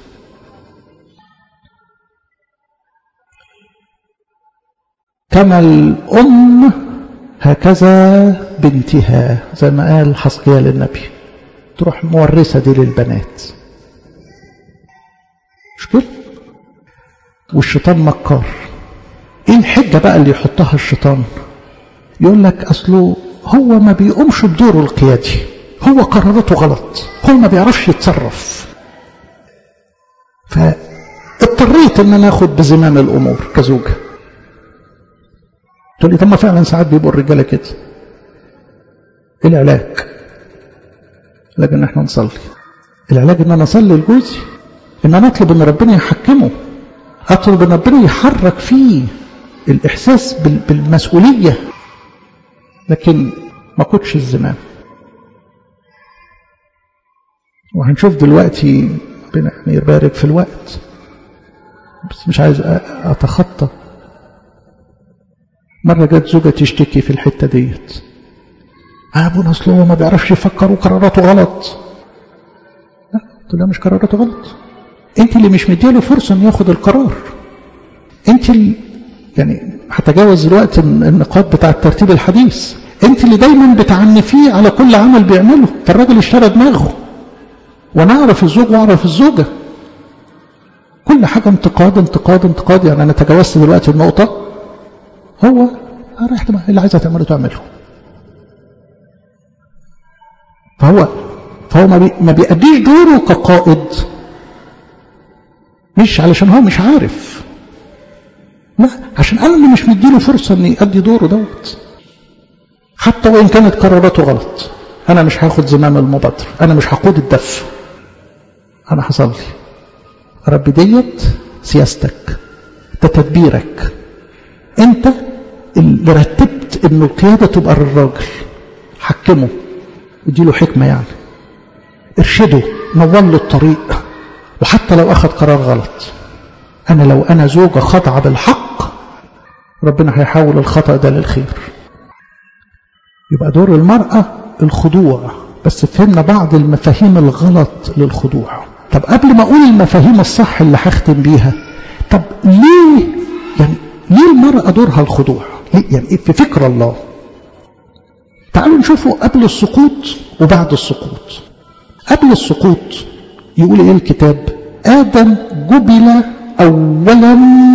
كما الأم هكذا بنتها، زي ما قال حسقيال للنبي، تروح مورثة دي للبنات. مش كده؟ والشيطان مكار. ايه الحجة بقى اللي يحطها الشيطان؟ يقول لك اصله هو ما بيقومش بدوره القيادي، هو قراراته غلط، هو ما بيعرفش يتصرف. فاضطريت ان انا اخد بزمام الامور كزوجة. تقول لي طب ما فعلا ساعات بيبقوا الرجاله كده. ايه العلاج؟ العلاج ان احنا نصلي. العلاج ان انا اصلي لجوزي، ان انا اطلب ان ربنا يحكمه، اطلب ان ربنا يحرك فيه الاحساس بالمسؤوليه، لكن ما كنتش الزمام. وهنشوف دلوقتي ربنا يبارك في الوقت، بس مش عايز اتخطى. مرة جت زوجة تشتكي في الحتة ديت، أبونا أصله هو ما بيعرفش يفكر وقراراته غلط. لا، قلت لها مش قراراته غلط، أنت اللي مش مدياله فرصة إنه ياخد القرار. أنت يعني هتجاوز دلوقتي النقاط بتاع الترتيب الحديث. انت اللي دايما بتعنفيه على كل عمل بيعمله، فالراجل اشترى دماغه. وانا اعرف الزوج واعرف الزوجه، كل حاجه انتقاد انتقاد انتقاد. يعني انا تجاوزت دلوقتي النقطه، هو رايح اللي عايزه تعمله تعمله. فهو فهو ما, بي ما بيأديش دوره كقائد، مش علشان هو مش عارف، لا، عشان انا اللي مش مديله فرصه ان يأدي دوره دوت. حتى وان كانت قراراته غلط، انا مش هاخد زمام المبادره، انا مش هقود الدف، انا هصلي. رب ديت سياستك، ده تدبيرك، انت اللي رتبت انه القياده تبقى للراجل. حكمه، اديله حكمه، يعني ارشده، نور له الطريق. وحتى لو اخذ قرار غلط، انا لو انا زوجه خاضعه بالحق، ربنا هيحول الخطأ ده للخير. يبقى دور المرأة الخضوع، بس فهمنا بعض المفاهيم الغلط للخضوع. طب قبل ما اقول المفاهيم الصح اللي هختم بيها، طب ليه يعني ليه المرأة دورها الخضوع؟ يعني في فكر الله. تعالوا نشوفوا قبل السقوط وبعد السقوط. قبل السقوط يقول ايه الكتاب؟ آدم جبل أولا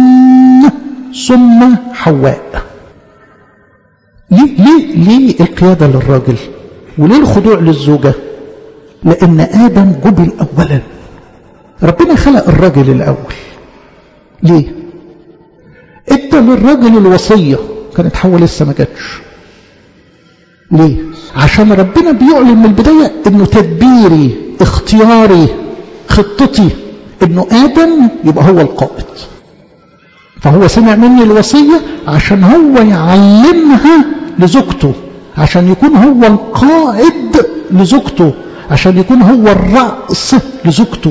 ثم حواء. ليه ليه ليه القيادة للراجل وليه الخضوع للزوجة؟ لأن آدم جبل أولا. ربنا خلق الراجل الأول. ليه؟ ادى للراجل الوصية، كانت حواء لسه ما جاتش. ليه؟ عشان ربنا بيعلن من البداية انه تدبيري، اختياري، خطتي انه آدم يبقى هو القائد. فهو سمع مني الوصية عشان هو يعلمها لزوجته، عشان يكون هو القائد لزوجته، عشان يكون هو الرأس لزوجته.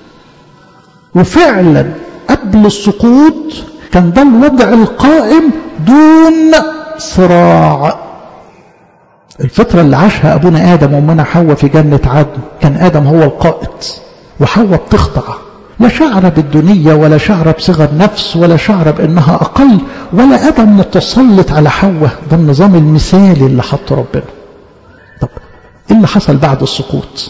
وفعلا قبل السقوط كان ده الوضع القائم دون صراع. الفترة اللي عاشها أبونا آدم وأمنا حواء في جنة عدن، كان آدم هو القائد وحواء بتخضع، لا شعر بالدنيا ولا شعر بصغر نفس ولا شعر بأنها أقل، ولا آدم متسلط على حواء. ده النظام المثالي اللي حط ربنا. طب إيه اللي حصل بعد السقوط؟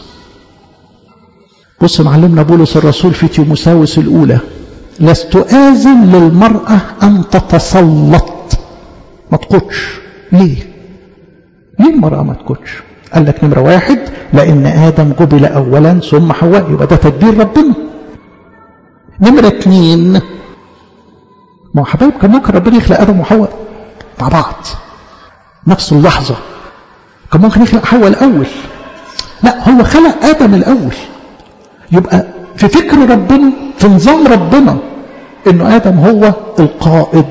بص معلمنا بولس الرسول في تيموثاوس الأولى: لست آذن للمرأة أن تتسلط. ما تقودش. ليه؟ ليه المرأة ما تقودش؟ قال لك نمرة واحد، لأن آدم جبل أولا ثم حواء، يبقى ده تدبير ربنا. نمرة اثنين، ما هو حبايب كان ممكن ربنا يخلق آدم وحواء مع بعض نفس اللحظة، كان ممكن يخلق حواء الأول. لا، هو خلق آدم الأول. يبقى في فكر ربنا، في نظام ربنا، إنه آدم هو القائد،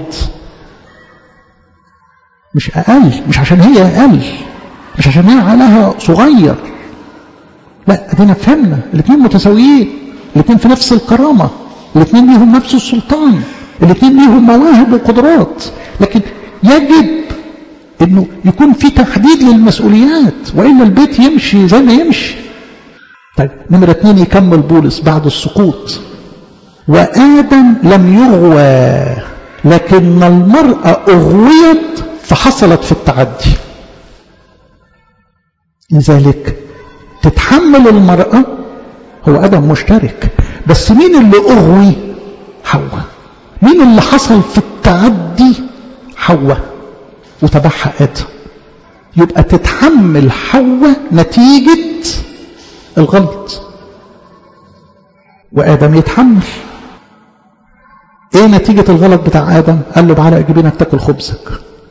مش أقل، مش عشان هي أقل، مش عشان هي عليها صغير، لا، ادينا فهمنا الاثنين متساويين، الاثنين في نفس الكرامة، الاثنين ليهم نفس السلطان، الاثنين ليهم مواهب وقدرات، لكن يجب انه يكون في تحديد للمسؤوليات، وإلا البيت يمشي زي ما يمشي. طيب نمرة اثنين يكمل بولس بعد السقوط: وآدم لم يغوى لكن المرأة أغويت فحصلت في التعدي. لذلك تتحمل المرأة، هو آدم مشترك، بس مين اللي أغوي؟ حواء. مين اللي حصل في التعدي؟ حواء، وتبعها آدم. يبقى تتحمل حواء نتيجة الغلط، وآدم يتحمل. ايه نتيجة الغلط بتاع آدم؟ قال له بعلق جبينك تاكل خبزك.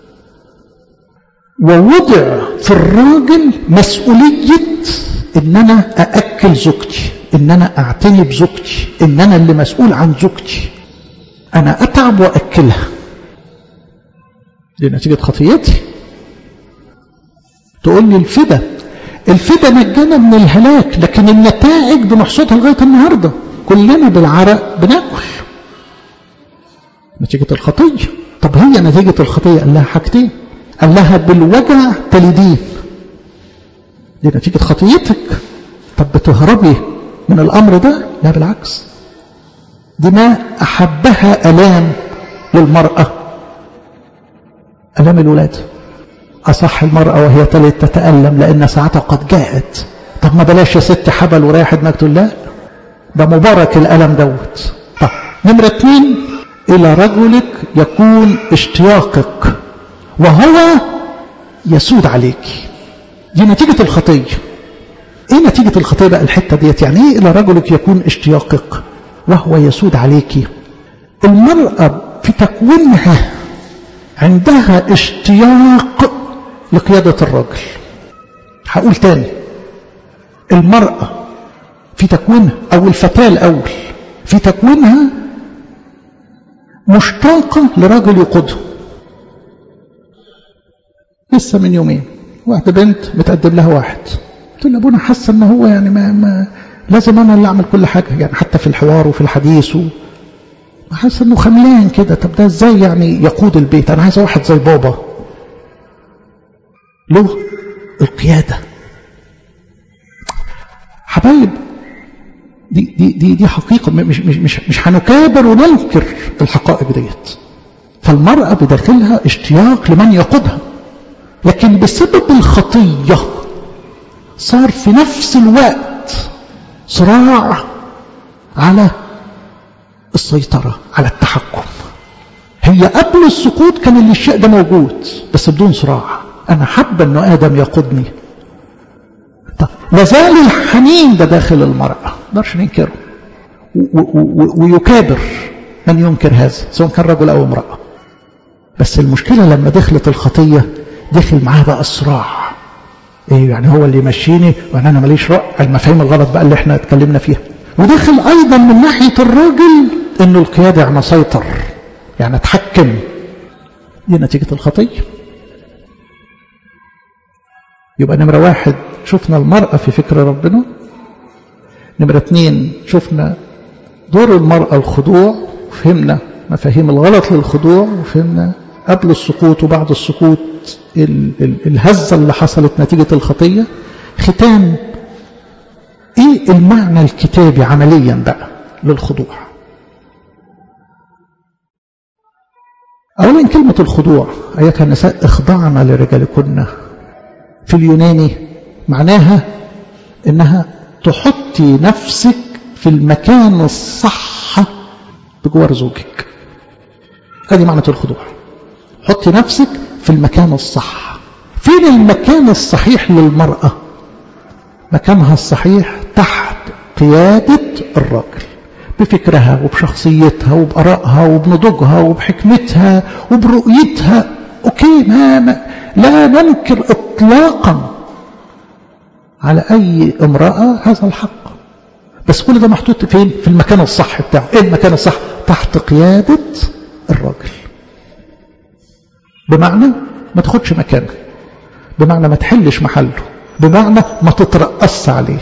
ووضع في الراجل مسؤولية ان انا أأكل زوجتي، ان انا اعتني بزوجتي، ان انا اللي مسؤول عن زوجتي، انا اتعب وأكلها. دي نتيجة خطيتي. تقول لي الفدا الفدا نجانا من الهلاك، لكن النتائج بنحصدها لغاية النهاردة، كلنا بالعرق بناكل. نتيجة الخطية. طب هي نتيجة الخطية قال لها حاجتين، قال لها بالوجع تلدين، دي نتيجة خطيتك. طب بتهربي من الأمر ده؟ لا بالعكس، دي ما أحبها ألام للمرأة ألم الولادة. أصح المرأة وهي تلد تتألم لأن ساعتها قد جاءت. طب ما بلاش يا ست حبل ورايح دماغك تقول لا، ده مبارك الألم دوت. طب نمرة اتنين، إلى رجلك يكون اشتياقك وهو يسود عليك. دي نتيجة الخطية. ايه نتيجة الخطية بقى الحتة ديت؟ يعني ايه إلى رجلك يكون اشتياقك وهو يسود عليك؟ المرأة في تكوينها عندها اشتياق لقيادة الرجل. هقول تاني، المرأة في تكوينها أو الفتاة الأول في تكوينها مشتاقة لراجل يقودها. لسه من يومين واحدة بنت متقدم لها واحد، تقول لأبونا حاسة ان هو يعني ما, ما لازم انا اللي اعمل كل حاجة، يعني حتى في الحوار وفي الحديث، حاسة انه خملان كده. طب ده ازاي يعني يقود البيت؟ انا عايزة واحد زي بابا له القيادة. حبايب، دي دي دي دي حقيقة، مش مش مش مش هنكابر وننكر الحقائق ديت. فالمرأة بداخلها اشتياق لمن يقودها، لكن بسبب الخطية صار في نفس الوقت صراع على السيطرة، على التحكم. هي قبل السقوط كان الشيء ده موجود بس بدون صراع. أنا حابة أنه آدم يقودني. طب لازال الحنين ده داخل المرأة، مقدرش ننكره، ويكابر من ينكر هذا سواء كان رجل أو امرأة. بس المشكلة لما دخلت الخطية دخل معاها بقى الصراع. ايه يعني هو اللي يمشيني وانا انا ماليش رأي، المفاهيم الغلط بقى اللي احنا اتكلمنا فيها. ودخل ايضا من ناحية الراجل انه القيادة يعني سيطر، يعني اتحكم. دي نتيجة الخطية. يبقى نمرة واحد شفنا المرأة في فكر ربنا. نمرة اتنين شفنا دور المرأة الخضوع، وفهمنا مفاهيم الغلط للخضوع، وفهمنا قبل السقوط وبعد السقوط ال ال الهزة اللي حصلت نتيجة الخطية. ختام، ايه المعنى الكتابي عمليا بقى للخضوع؟ اولا كلمة الخضوع، ايتها النساء اخضعنا لرجالكن، في اليوناني معناها انها تحطي نفسك في المكان الصح بجوار زوجك. هذه معنى الخضوع، حطي نفسك في المكان الصح. فين المكان الصحيح للمرأة؟ مكانها الصحيح تحت قيادة الراجل، بفكرها وبشخصيتها وبأرائها وبنضوجها وبحكمتها وبرؤيتها. اوكي، ما, ما لا ننكر اطلاقا على اي امرأة هذا الحق، بس كل ده محطوط فين؟ في المكان الصح بتاعه. ايه المكان الصح؟ تحت قيادة الراجل. بمعنى ما تاخدش مكانه، بمعنى ما تحلش محله، بمعنى ما تترأس عليه.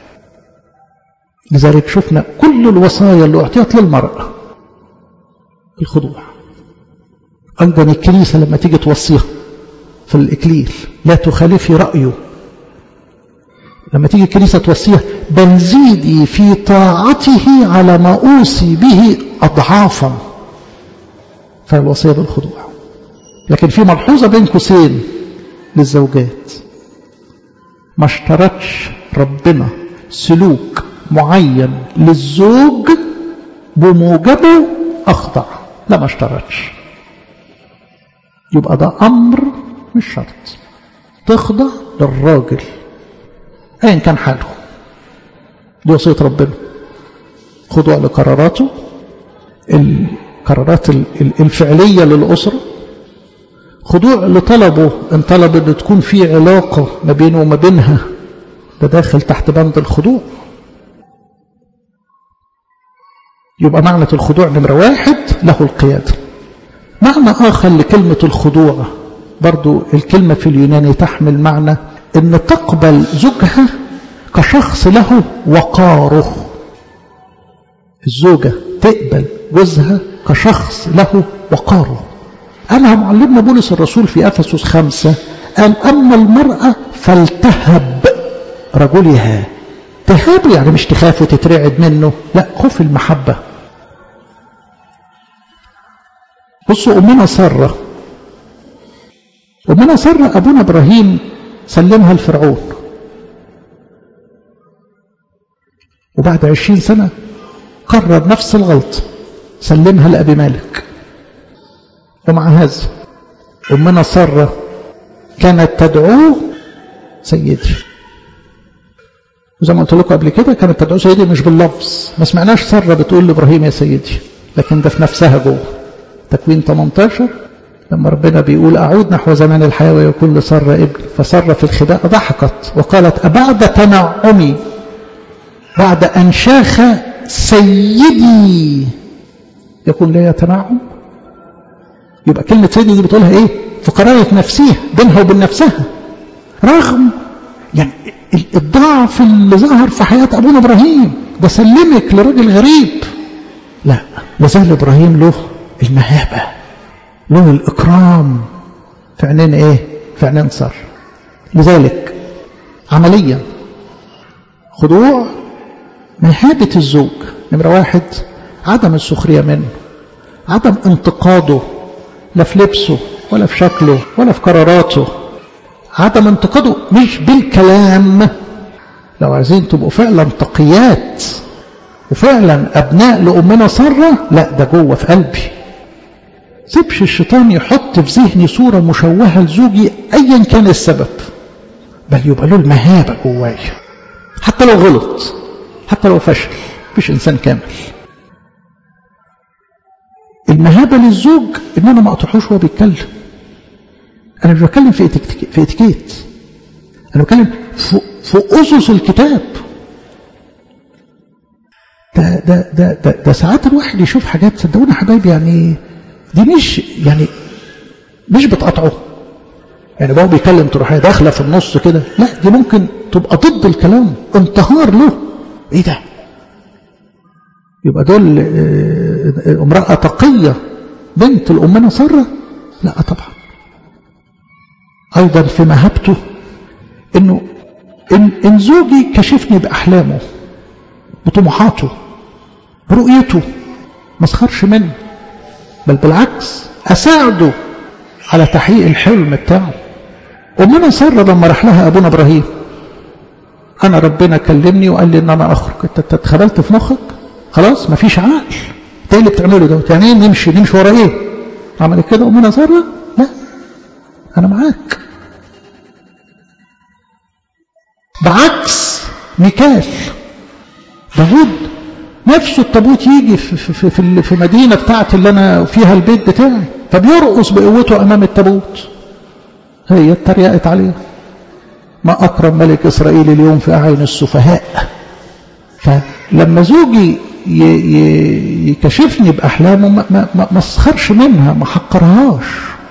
لذلك شفنا كل الوصايا اللي اعطيت للمرأة الخضوع. ايضا الكنيسة لما تيجي توصيها في الإكليل لا تخالفي رأيه. لما تيجي الكنيسة توصيها بل زيدي في طاعته على ما أوصي به أضعافا، فالوصية بالخضوع. لكن في ملحوظة بين قوسين للزوجات، ما اشترطش ربنا سلوك معين للزوج بموجبه أخضع، لا ما اشترطش. يبقى ده أمر مش شرط، تخضع للراجل أين كان حاله. دي وصية ربنا، خضوع لقراراته، القرارات الفعلية للأسرة، خضوع لطلبه إن طلب أن تكون في علاقة ما بينه وما بينها، ده داخل تحت بند الخضوع. يبقى معنى الخضوع نمرة واحد له القيادة. معنى آخر لكلمة الخضوع، برضو الكلمة في اليوناني تحمل معنى أن تقبل زوجها كشخص له وقاره. الزوجة تقبل جوزها كشخص له وقاره. قالها معلمنا بولس الرسول في أفسس خمسة، قال أما المرأة فلتهب رجلها. تهاب يعني مش تخاف وتترعد منه، لا، خوف المحبة. بصوا أمنا سارة ومن سر أبونا إبراهيم سلمها لفرعون، وبعد عشرين سنة قرر نفس الغلط، سلمها لأبي مالك. ومع هذا أمنا سارة كانت تدعوه سيدي، وزي ما قلت لكم قبل كده كانت تدعوه سيدي مش باللفظ، ما سمعناش سارة بتقول لإبراهيم يا سيدي، لكن ده في نفسها جوه. تكوين ثمانية عشر لما ربنا بيقول أعود نحو زمان الحياة ويكون لسارة ابن، فسارة في الخباء ضحكت وقالت أبعد تنعمي بعد أن شاخ سيدي يكون لي تنعم؟ يبقى كلمة سيدي دي بتقولها ايه؟ في قرارة نفسها بينها وبين نفسها، رغم يعني الضعف اللي ظهر في حياة أبونا إبراهيم، ده سلمك لراجل غريب. لا، لازال إبراهيم له المهابة، له الإكرام في عينين ايه؟ في عينين سارة. لذلك عمليا خضوع مهابة الزوج، نمرة واحد عدم السخرية منه، عدم انتقاده لا في لبسه ولا في شكله ولا في قراراته، عدم انتقاده مش بالكلام. لو عايزين تبقوا فعلا تقيات وفعلا أبناء لأمنا سارة، لا ده جوه في قلبي. سيبش الشيطان يحط في ذهني صورة مشوهة لزوجي أيا كان السبب، بل يبقى له المهابة جواي، حتى لو غلط، حتى لو فشل، مفيش إنسان كامل. المهابة للزوج إن أنا ما أطرحوش وهو بيتكلم. أنا مش بتكلم في اتيكيت، في اتيكيت. أنا بتكلم في, في أسس الكتاب. ده, ده, ده, ده, ده ساعات الواحد يشوف حاجات، صدقونا حبايبي، يعني دي مش يعني مش بتقطعه، يعني بقى بيتكلم تروح داخله في النص كده، لا دي ممكن تبقى ضد الكلام، انتهار له. ايه ده؟ يبقى دول امرأة تقية بنت الأمنا سارة؟ لا طبعا. أيضا في مهابته إنه إن, إن زوجي كشفني بأحلامه بطموحاته برؤيته، ما اسخرش منه، بل بالعكس أساعده على تحقيق الحلم بتاعه. أمنا سارة لما راح لها أبونا إبراهيم، أنا ربنا كلمني وقال لي إن أنا أخرج، أنت اتخبلت في مخك؟ خلاص مفيش عقل، ده اللي بتعمله ده، يعني ايه نمشي نمشي ورا ايه؟ عملت كده أمنا سارة؟ لا، أنا معاك. بعكس ميكال، داود نفسه التابوت يجي في, في, في, في مدينة بتاعت اللي أنا فيها البيت بتاعي، فبيرقص بقوته أمام التابوت. هي اتريقت عليه، ما أكرم ملك إسرائيل اليوم في أعين السفهاء. فلما زوجي يكشفني بأحلامه ما, ما, ما اسخرش منها، ما حقرهاش.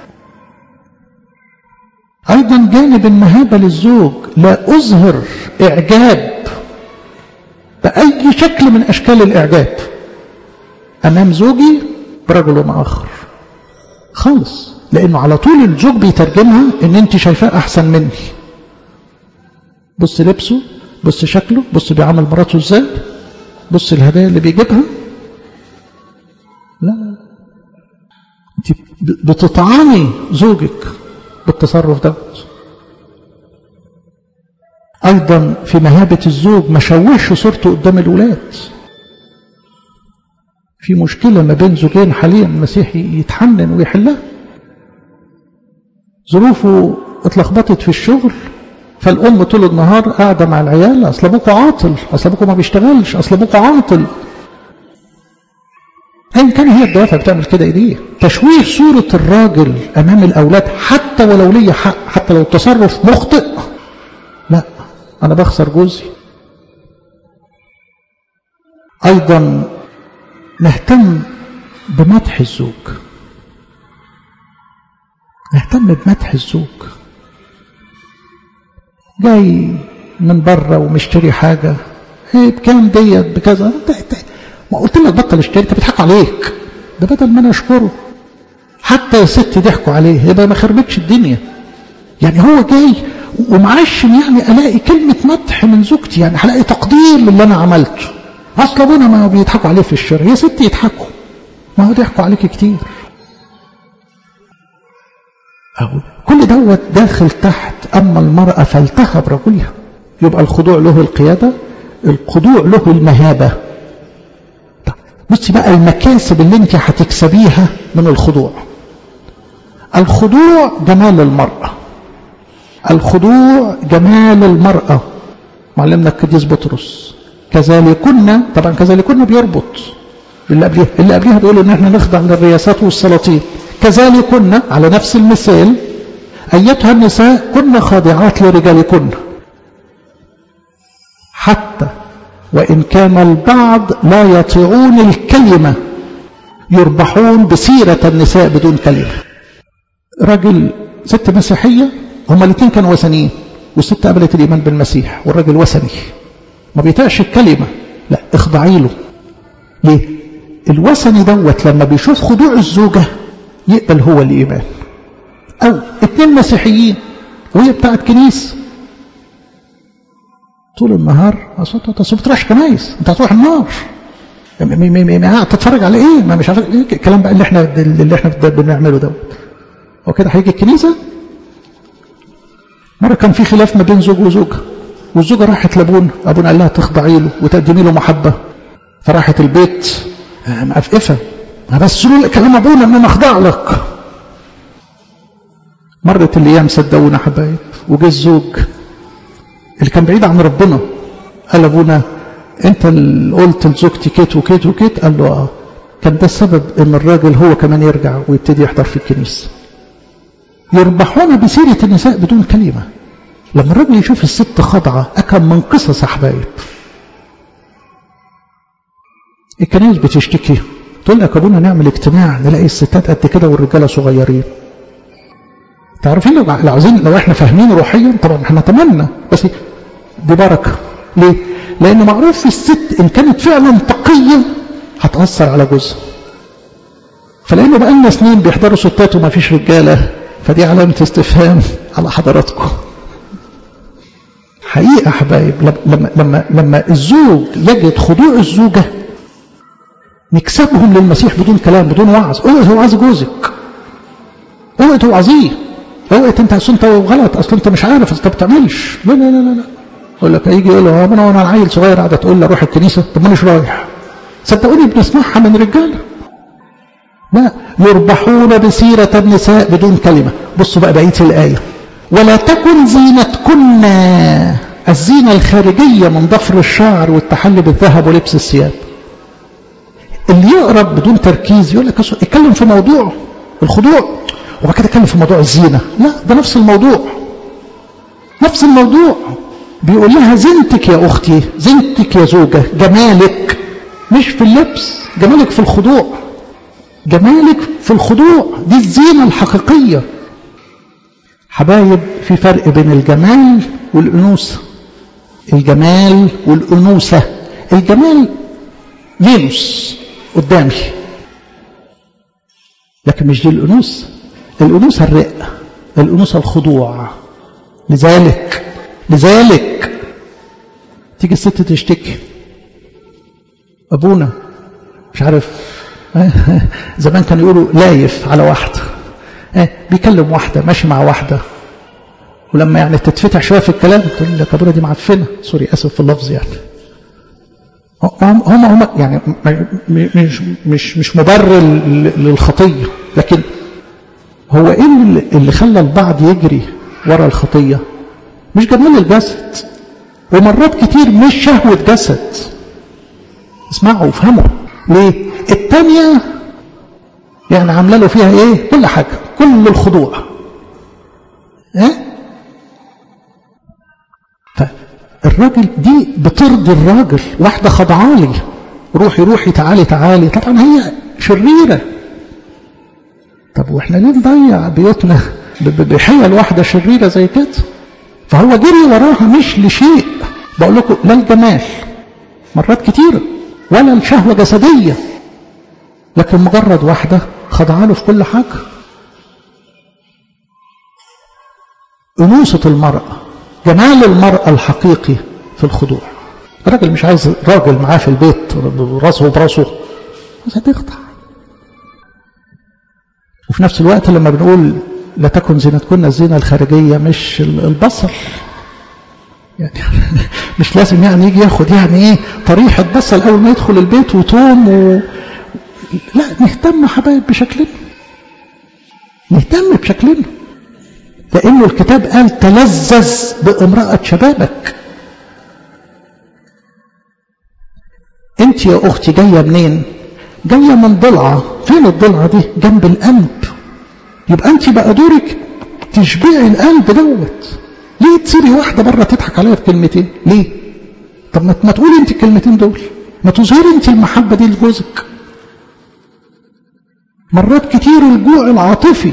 أيضا جانب المهابة للزوج، لا أظهر إعجاب بأي شكل من أشكال الإعجاب أمام زوجي برجل آخر خالص، لأنه على طول الزوج بيترجمها إن أنت شايفاه أحسن مني. بص لبسه، بص شكله، بص بيعامل مراته إزاي، بص الهدايا اللي بيجيبها. لا، أنت بتطعني زوجك بالتصرف ده. أيضا في مهابة الزوج ما شوهش صورته قدام الأولاد. في مشكلة ما بين زوجين حاليا، المسيح يتحنن ويحلها. ظروفه اتلخبطت في الشغل، فالأم طول النهار قاعدة مع العيال، أصل أبوكوا عاطل، أصل أبوكوا ما بيشتغلش، أصل أبوكوا عاطل. أين كان هي الدوافع بتعمل كده؟ إيديه تشويه صورة الراجل أمام الأولاد، حتى ولو لي حق، حتى لو التصرف مخطئ، لا أنا بخسر جوزي. أيضا نهتم بمدح الزوج، نهتم بمدح الزوج. جاي من بره ومشتري حاجة، ايه بكام ديت بكذا، ما قلت لك بطل اشتري، انت بتضحك عليك، ده بدل ما انا اشكره. حتى يا ستي ضحكوا عليه، يبقى ما خربتش الدنيا. يعني هو جاي ومعشم، يعني الاقي كلمة مدح من زوجتي، يعني هلاقي تقدير للي انا عملته. اصل ابونا ما بيضحكوا عليه في الشر، يا ستي يضحكوا، ما هو ضحكوا عليك كتير. أهو كل دوت داخل تحت أما المرأة فلتها برجلها. يبقى الخضوع له القيادة، الخضوع له المهابة. بصي بقى المكاسب اللي انت هتكسبيها من الخضوع. الخضوع جمال المرأة، الخضوع جمال المرأة. معلمنا القديس بطرس كذلكن، طبعا كذلكن بيربط اللي قبلها، اللي قبلها بيقول ان احنا نخضع للرياسات والسلاطين. كذلكن على نفس المثال ايتها النساء كن خاضعات لرجالكن، حتى وان كان البعض لا يطيعون الكلمة يربحون بسيرة النساء بدون كلمة. راجل ست مسيحية، هما الاثنين كانوا وثنيين، والست قبلت الايمان بالمسيح، والراجل وثني ما بيطيعش الكلمة، لا اخضعي له. ليه؟ الوثني دوت لما بيشوف خضوع الزوجة يقبل هو الإيمان. أو اتنين مسيحيين وهي بتاعت كنيسة طول النهار أصوات تصوف تروحش كنايس، انت هتروح النار، تتفرج على ايه؟ ما مش عارف ايه الكلام بقى اللي احنا اللي احنا بنعمله دوت. هو كده هيجي الكنيسة. مرة كان في خلاف ما بين زوج وزوجة، والزوجة راحت لابونا، ابونا قال لها تخضعي له وتقدمي له محبة، فراحت البيت مقفقفة، بس قولوا كلام ابونا ان انا اخضع لك. مرت الايام صدقونا حبايب، وجه الزوج اللي كان بعيد عن ربنا قال ابونا انت اللي قلت لزوجتي كيت وكيت وكيت. قال له اه. كان ده السبب ان الراجل هو كمان يرجع ويبتدي يحضر في الكنيسة. يربحون بسيرة النساء بدون كلمة. لما الراجل يشوف الست خاضعة أكم من قصص أحبايب. الكنائس بتشتكي تقول لك ابونا نعمل اجتماع نلاقي الستات قد كده والرجاله صغيرين. تعرفين لو عاوزين، لو احنا فاهمين روحيا طبعا احنا نتمنى، بس دي بركه. ليه؟ لان معروف في الست ان كانت فعلا تقيه هتاثر على جوزها. فلانه بقى لنا سنين بيحضروا ستات وما فيش رجاله، فدي علامه استفهام على حضراتكم. حقيقه حبايب لما لما لما الزوج يجد خضوع الزوجه نكسبهم للمسيح بدون كلام بدون وعظ. اوعى توعظ جوزك، اوعى توعظيه، اوعى انت اصل انت غلط، اصل انت مش عارف، اصل انت ما بتعملش. لا لا لا لا يقول لك هيجي يقول له انا وانا عيل صغير قاعده تقول لي روح الكنيسه، طب مانيش رايح. صدقوني بنسمعها من رجاله. لا، يربحون بسيره النساء بدون كلمه. بصوا بقى بقيه الايه، ولا تكن زينتكن، الزينه الخارجيه من ضفر الشعر والتحلي بالذهب ولبس الثياب. اللي يقرب بدون تركيز يقول لك اتكلم في موضوع الخضوع وبعد كده اتكلم في موضوع الزينه. لا، ده نفس الموضوع، نفس الموضوع. بيقول لها زينتك يا اختي، زينتك يا زوجه، جمالك مش في اللبس، جمالك في الخضوع، جمالك في الخضوع، دي الزينه الحقيقيه. حبايب في فرق بين الجمال والانوثه. الجمال والانوثه، الجمال فينوس قدامي، لكن مش دي الأنوثة. الأنوثة الرقة، الأنوثة الخضوع. لذلك لذلك تيجي الست تشتكي أبونا مش عارف زمان كانوا يقولوا لايف على واحدة، بيكلم واحدة ماشي مع واحدة، ولما يعني تتفتح شوية في الكلام تقول لك أبونا دي معفنة، سوري أسف في اللفظ يعني. هم هم هم يعني مش مش مش مبرر للخطيه، لكن هو ايه اللي خلى البعض يجري ورا الخطيه؟ مش جمال الجسد، ومرات كتير مش شهوه جسد. اسمعوا وافهموا ليه. الثانيه يعني عامله له فيها ايه؟ كل حاجه، كل الخضوع. ها؟ الراجل دي بترضي الراجل، واحدة خضعالي، روحي روحي تعالي تعالي، طبعا هي شريرة. طب واحنا ليه نضيع بيوتنا بحيل واحدة شريرة زي كده؟ فهو جري وراها مش لشيء. بقول لكم لا الجمال مرات كتيرة ولا الشهوة جسدية، لكن مجرد واحدة خضعاله في كل حاجة. أنوثة المرأة، جمال المرأة الحقيقي في الخضوع. الراجل مش عايز راجل معاه في البيت راسه براسه، بس هتخضع. وفي نفس الوقت لما بنقول لا تكن زينتكن الزينة الخارجية مش البصل، يعني مش لازم يعني يجي ياخد يعني ايه طريحة بصل اول ما يدخل البيت وتوم و... لا، نهتم حبايب بشكلنا، نهتم بشكلنا، لانه الكتاب قال تلذذ بامرأة شبابك. انت يا اختي جاية منين؟ جاية من ضلعة. فين الضلعة دي؟ جنب القلب. يبقى انت بقى دورك تشبعي القلب دوت. ليه تصيري واحدة بره تضحك عليها بكلمتين؟ ليه؟ طب ما تقولي انت الكلمتين دول، ما تظهري انت المحبة دي لجوزك. مرات كتير الجوع العاطفي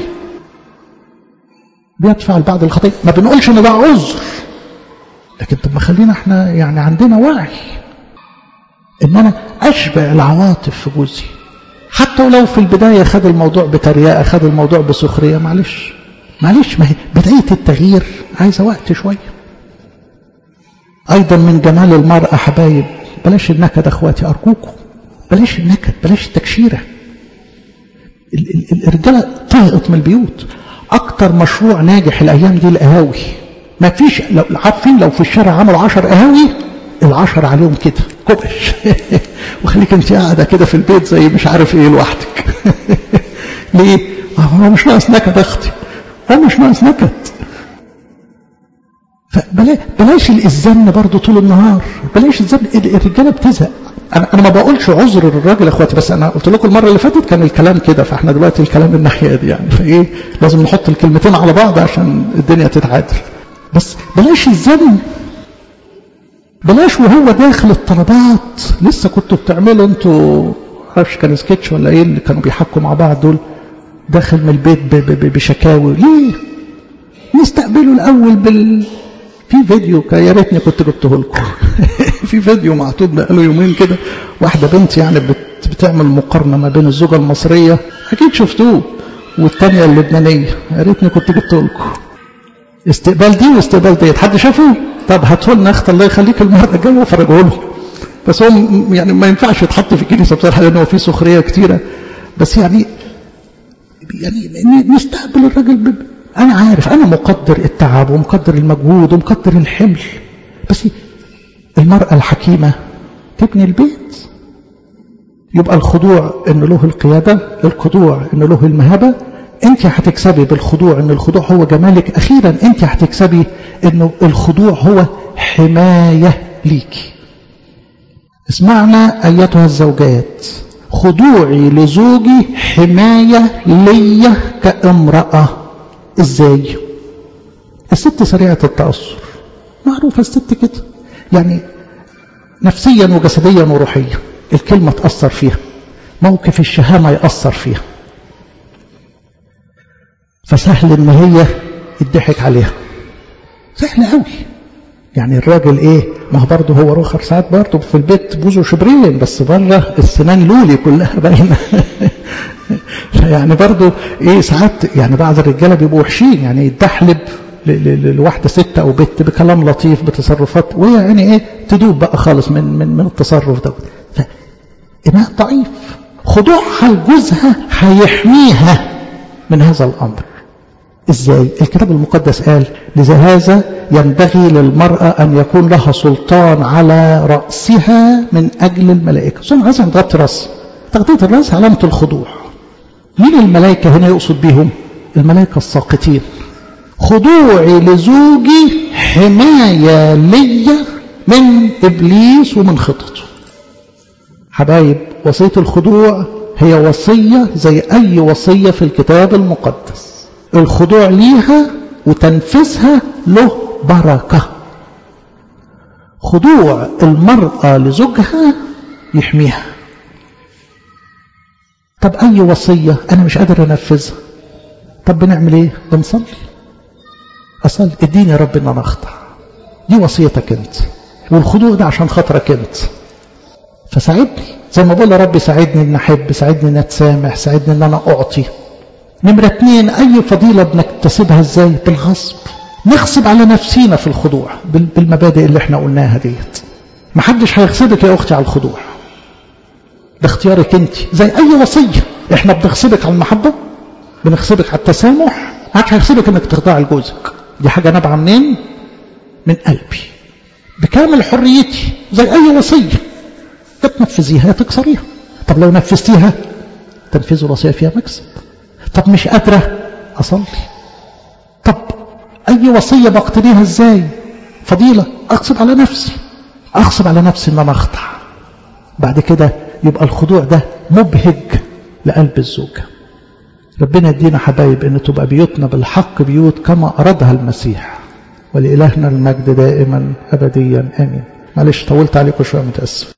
بيدفع البعض الخطيئة. ما بنقولش ان ده عذر، لكن طب ما خلينا احنا يعني عندنا وعي ان انا اشبع العواطف في جوزي، حتى ولو في البداية خد الموضوع بتريقة، خد الموضوع بسخرية. معلش معلش، ما هي بداية التغيير عايزة وقت شوية. ايضا من جمال المرأة حبايب، بلاش النكد اخواتي ارجوكم، بلاش النكد، بلاش التكشيرة. الرجالة طهقت من البيوت. اكتر مشروع ناجح الايام دي القهاوي. ما فيش، لو عارفين لو في الشارع عملوا عشر قهاوي العشر عليهم كده كبش وخليك انت قاعدة كده في البيت زي مش عارف ايه لوحدك. ليه؟ هو مش ناقص نكد اختي، هو مش ناقص نكد. فبلاش الزن برضو طول النهار، بلاش الزن. الرجالة بتزهق. انا انا ما بقولش عذر للراجل اخواتي، بس انا قلت لكم المره اللي فاتت كان الكلام كده، فاحنا دلوقتي الكلام الناحيه دي يعني، فايه لازم نحط الكلمتين على بعض عشان الدنيا تتعادل. بس بلاش الزن، بلاش وهو داخل الطلبات. لسه كنتوا بتعملوا انتوا معرفش كان سكتش ولا ايه اللي كانوا بيحكوا مع بعض دول، داخل من البيت بشكاوي. ليه؟ نستقبله الاول بال في فيديو، يا ريتني كنت جبته لكم. في فيديو معطوب بقاله يومين كده، واحده بنت يعني بت بتعمل مقارنه ما بين الزوجه المصريه، اكيد شفتوه، والثانيه اللبنانيه. يا ريتني كنت جبته لكم. استقبال دي واستقبال ديت، حد شافه؟ طب هاته لنا اخت الله يخليك المره الجايه وافرجه له. بس هو يعني ما ينفعش يتحط في الكنيسه بصراحه لانه فيه سخريه كتيره، بس يعني يعني نستقبل الراجل ب... انا عارف، انا مقدر التعب ومقدر المجهود ومقدر الحمل، بس المرأة الحكيمة تبني البيت. يبقى الخضوع ان له القيادة، الخضوع ان له المهابة. انت هتكسبي بالخضوع ان الخضوع هو جمالك. اخيرا انت هتكسبي انه الخضوع هو حماية ليكي. اسمعنا ايتها الزوجات، خضوعي لزوجي حماية ليا كامرأة. ازاي؟ الست سريعة التأثر، معروفة الست كده، يعني نفسيا وجسديا وروحيا الكلمة تأثر فيها، موقف الشهامة يأثر فيها، فسهل ان هي يضحك عليها، سهل قوي. يعني الراجل ايه، ما هو برضه هو رخر ساعات برضه في البيت بوزه شبرين، بس بره السنان لولي كلها باينه. يعني برضه ايه ساعات يعني بعض الرجاله بيبقوا وحشين، يعني يتدحلب لواحده ست او بنت بكلام لطيف بتصرفات، وهي يعني ايه تدوب بقى خالص من من من التصرف ده. فإناء ضعيف، خضوعها لجوزها هيحميها من هذا الامر. ازاي؟ الكتاب المقدس قال لهذا ينبغي للمرأة ان يكون لها سلطان على رأسها من اجل الملائكة. سمع عايزة تغطي رأس، تغطية الرأس علامة الخضوع. مين الملائكة هنا يقصد بهم؟ الملائكة الساقطين. خضوعي لزوجي حماية لي من إبليس ومن خططه. حبايب، وصية الخضوع هي وصية زي أي وصية في الكتاب المقدس. الخضوع ليها وتنفيذها له بركة. خضوع المرأة لزوجها يحميها. طب أي وصية أنا مش قادر أنفذها، طب بنعمل إيه؟ بنصلي. أصلي اديني يا رب إن أنا أخضع، دي وصيتك أنت، والخضوع ده عشان خاطرك أنت، فساعدني زي ما بقول يا رب ساعدني إن أحب، ساعدني إن أتسامح، ساعدني إن أنا أعطي. نمرة اتنين، أي فضيلة بنكتسبها إزاي؟ بالغصب. نغصب على نفسينا في الخضوع بالمبادئ اللي احنا قلناها ديت. محدش هيغصبك يا أختي على الخضوع، ده اختيارك انت. زي أي وصية احنا بنغصبك على المحبة، بنغصبك على التسامح، عادش هيسيبك انك تخضع لجوزك، دي حاجة نابعة منين؟ من قلبي بكامل حريتي، زي اي وصية يا تنفذيها يا تكسريها. طب لو نفذتيها تنفيذ الوصية فيها مكسب. طب مش قادرة اصلي. طب اي وصية بقتنيها ازاي؟ فضيلة اغصب على نفسي، اغصب على نفسي ان انا اخضع. بعد كده يبقى الخضوع ده مبهج لقلب الزوجة. ربنا يدينا حبايب ان تبقى بيوتنا بالحق بيوت كما ارادها المسيح، ولإلهنا المجد دائما ابديا امين. معلش طولت عليكم شوية، متأسف.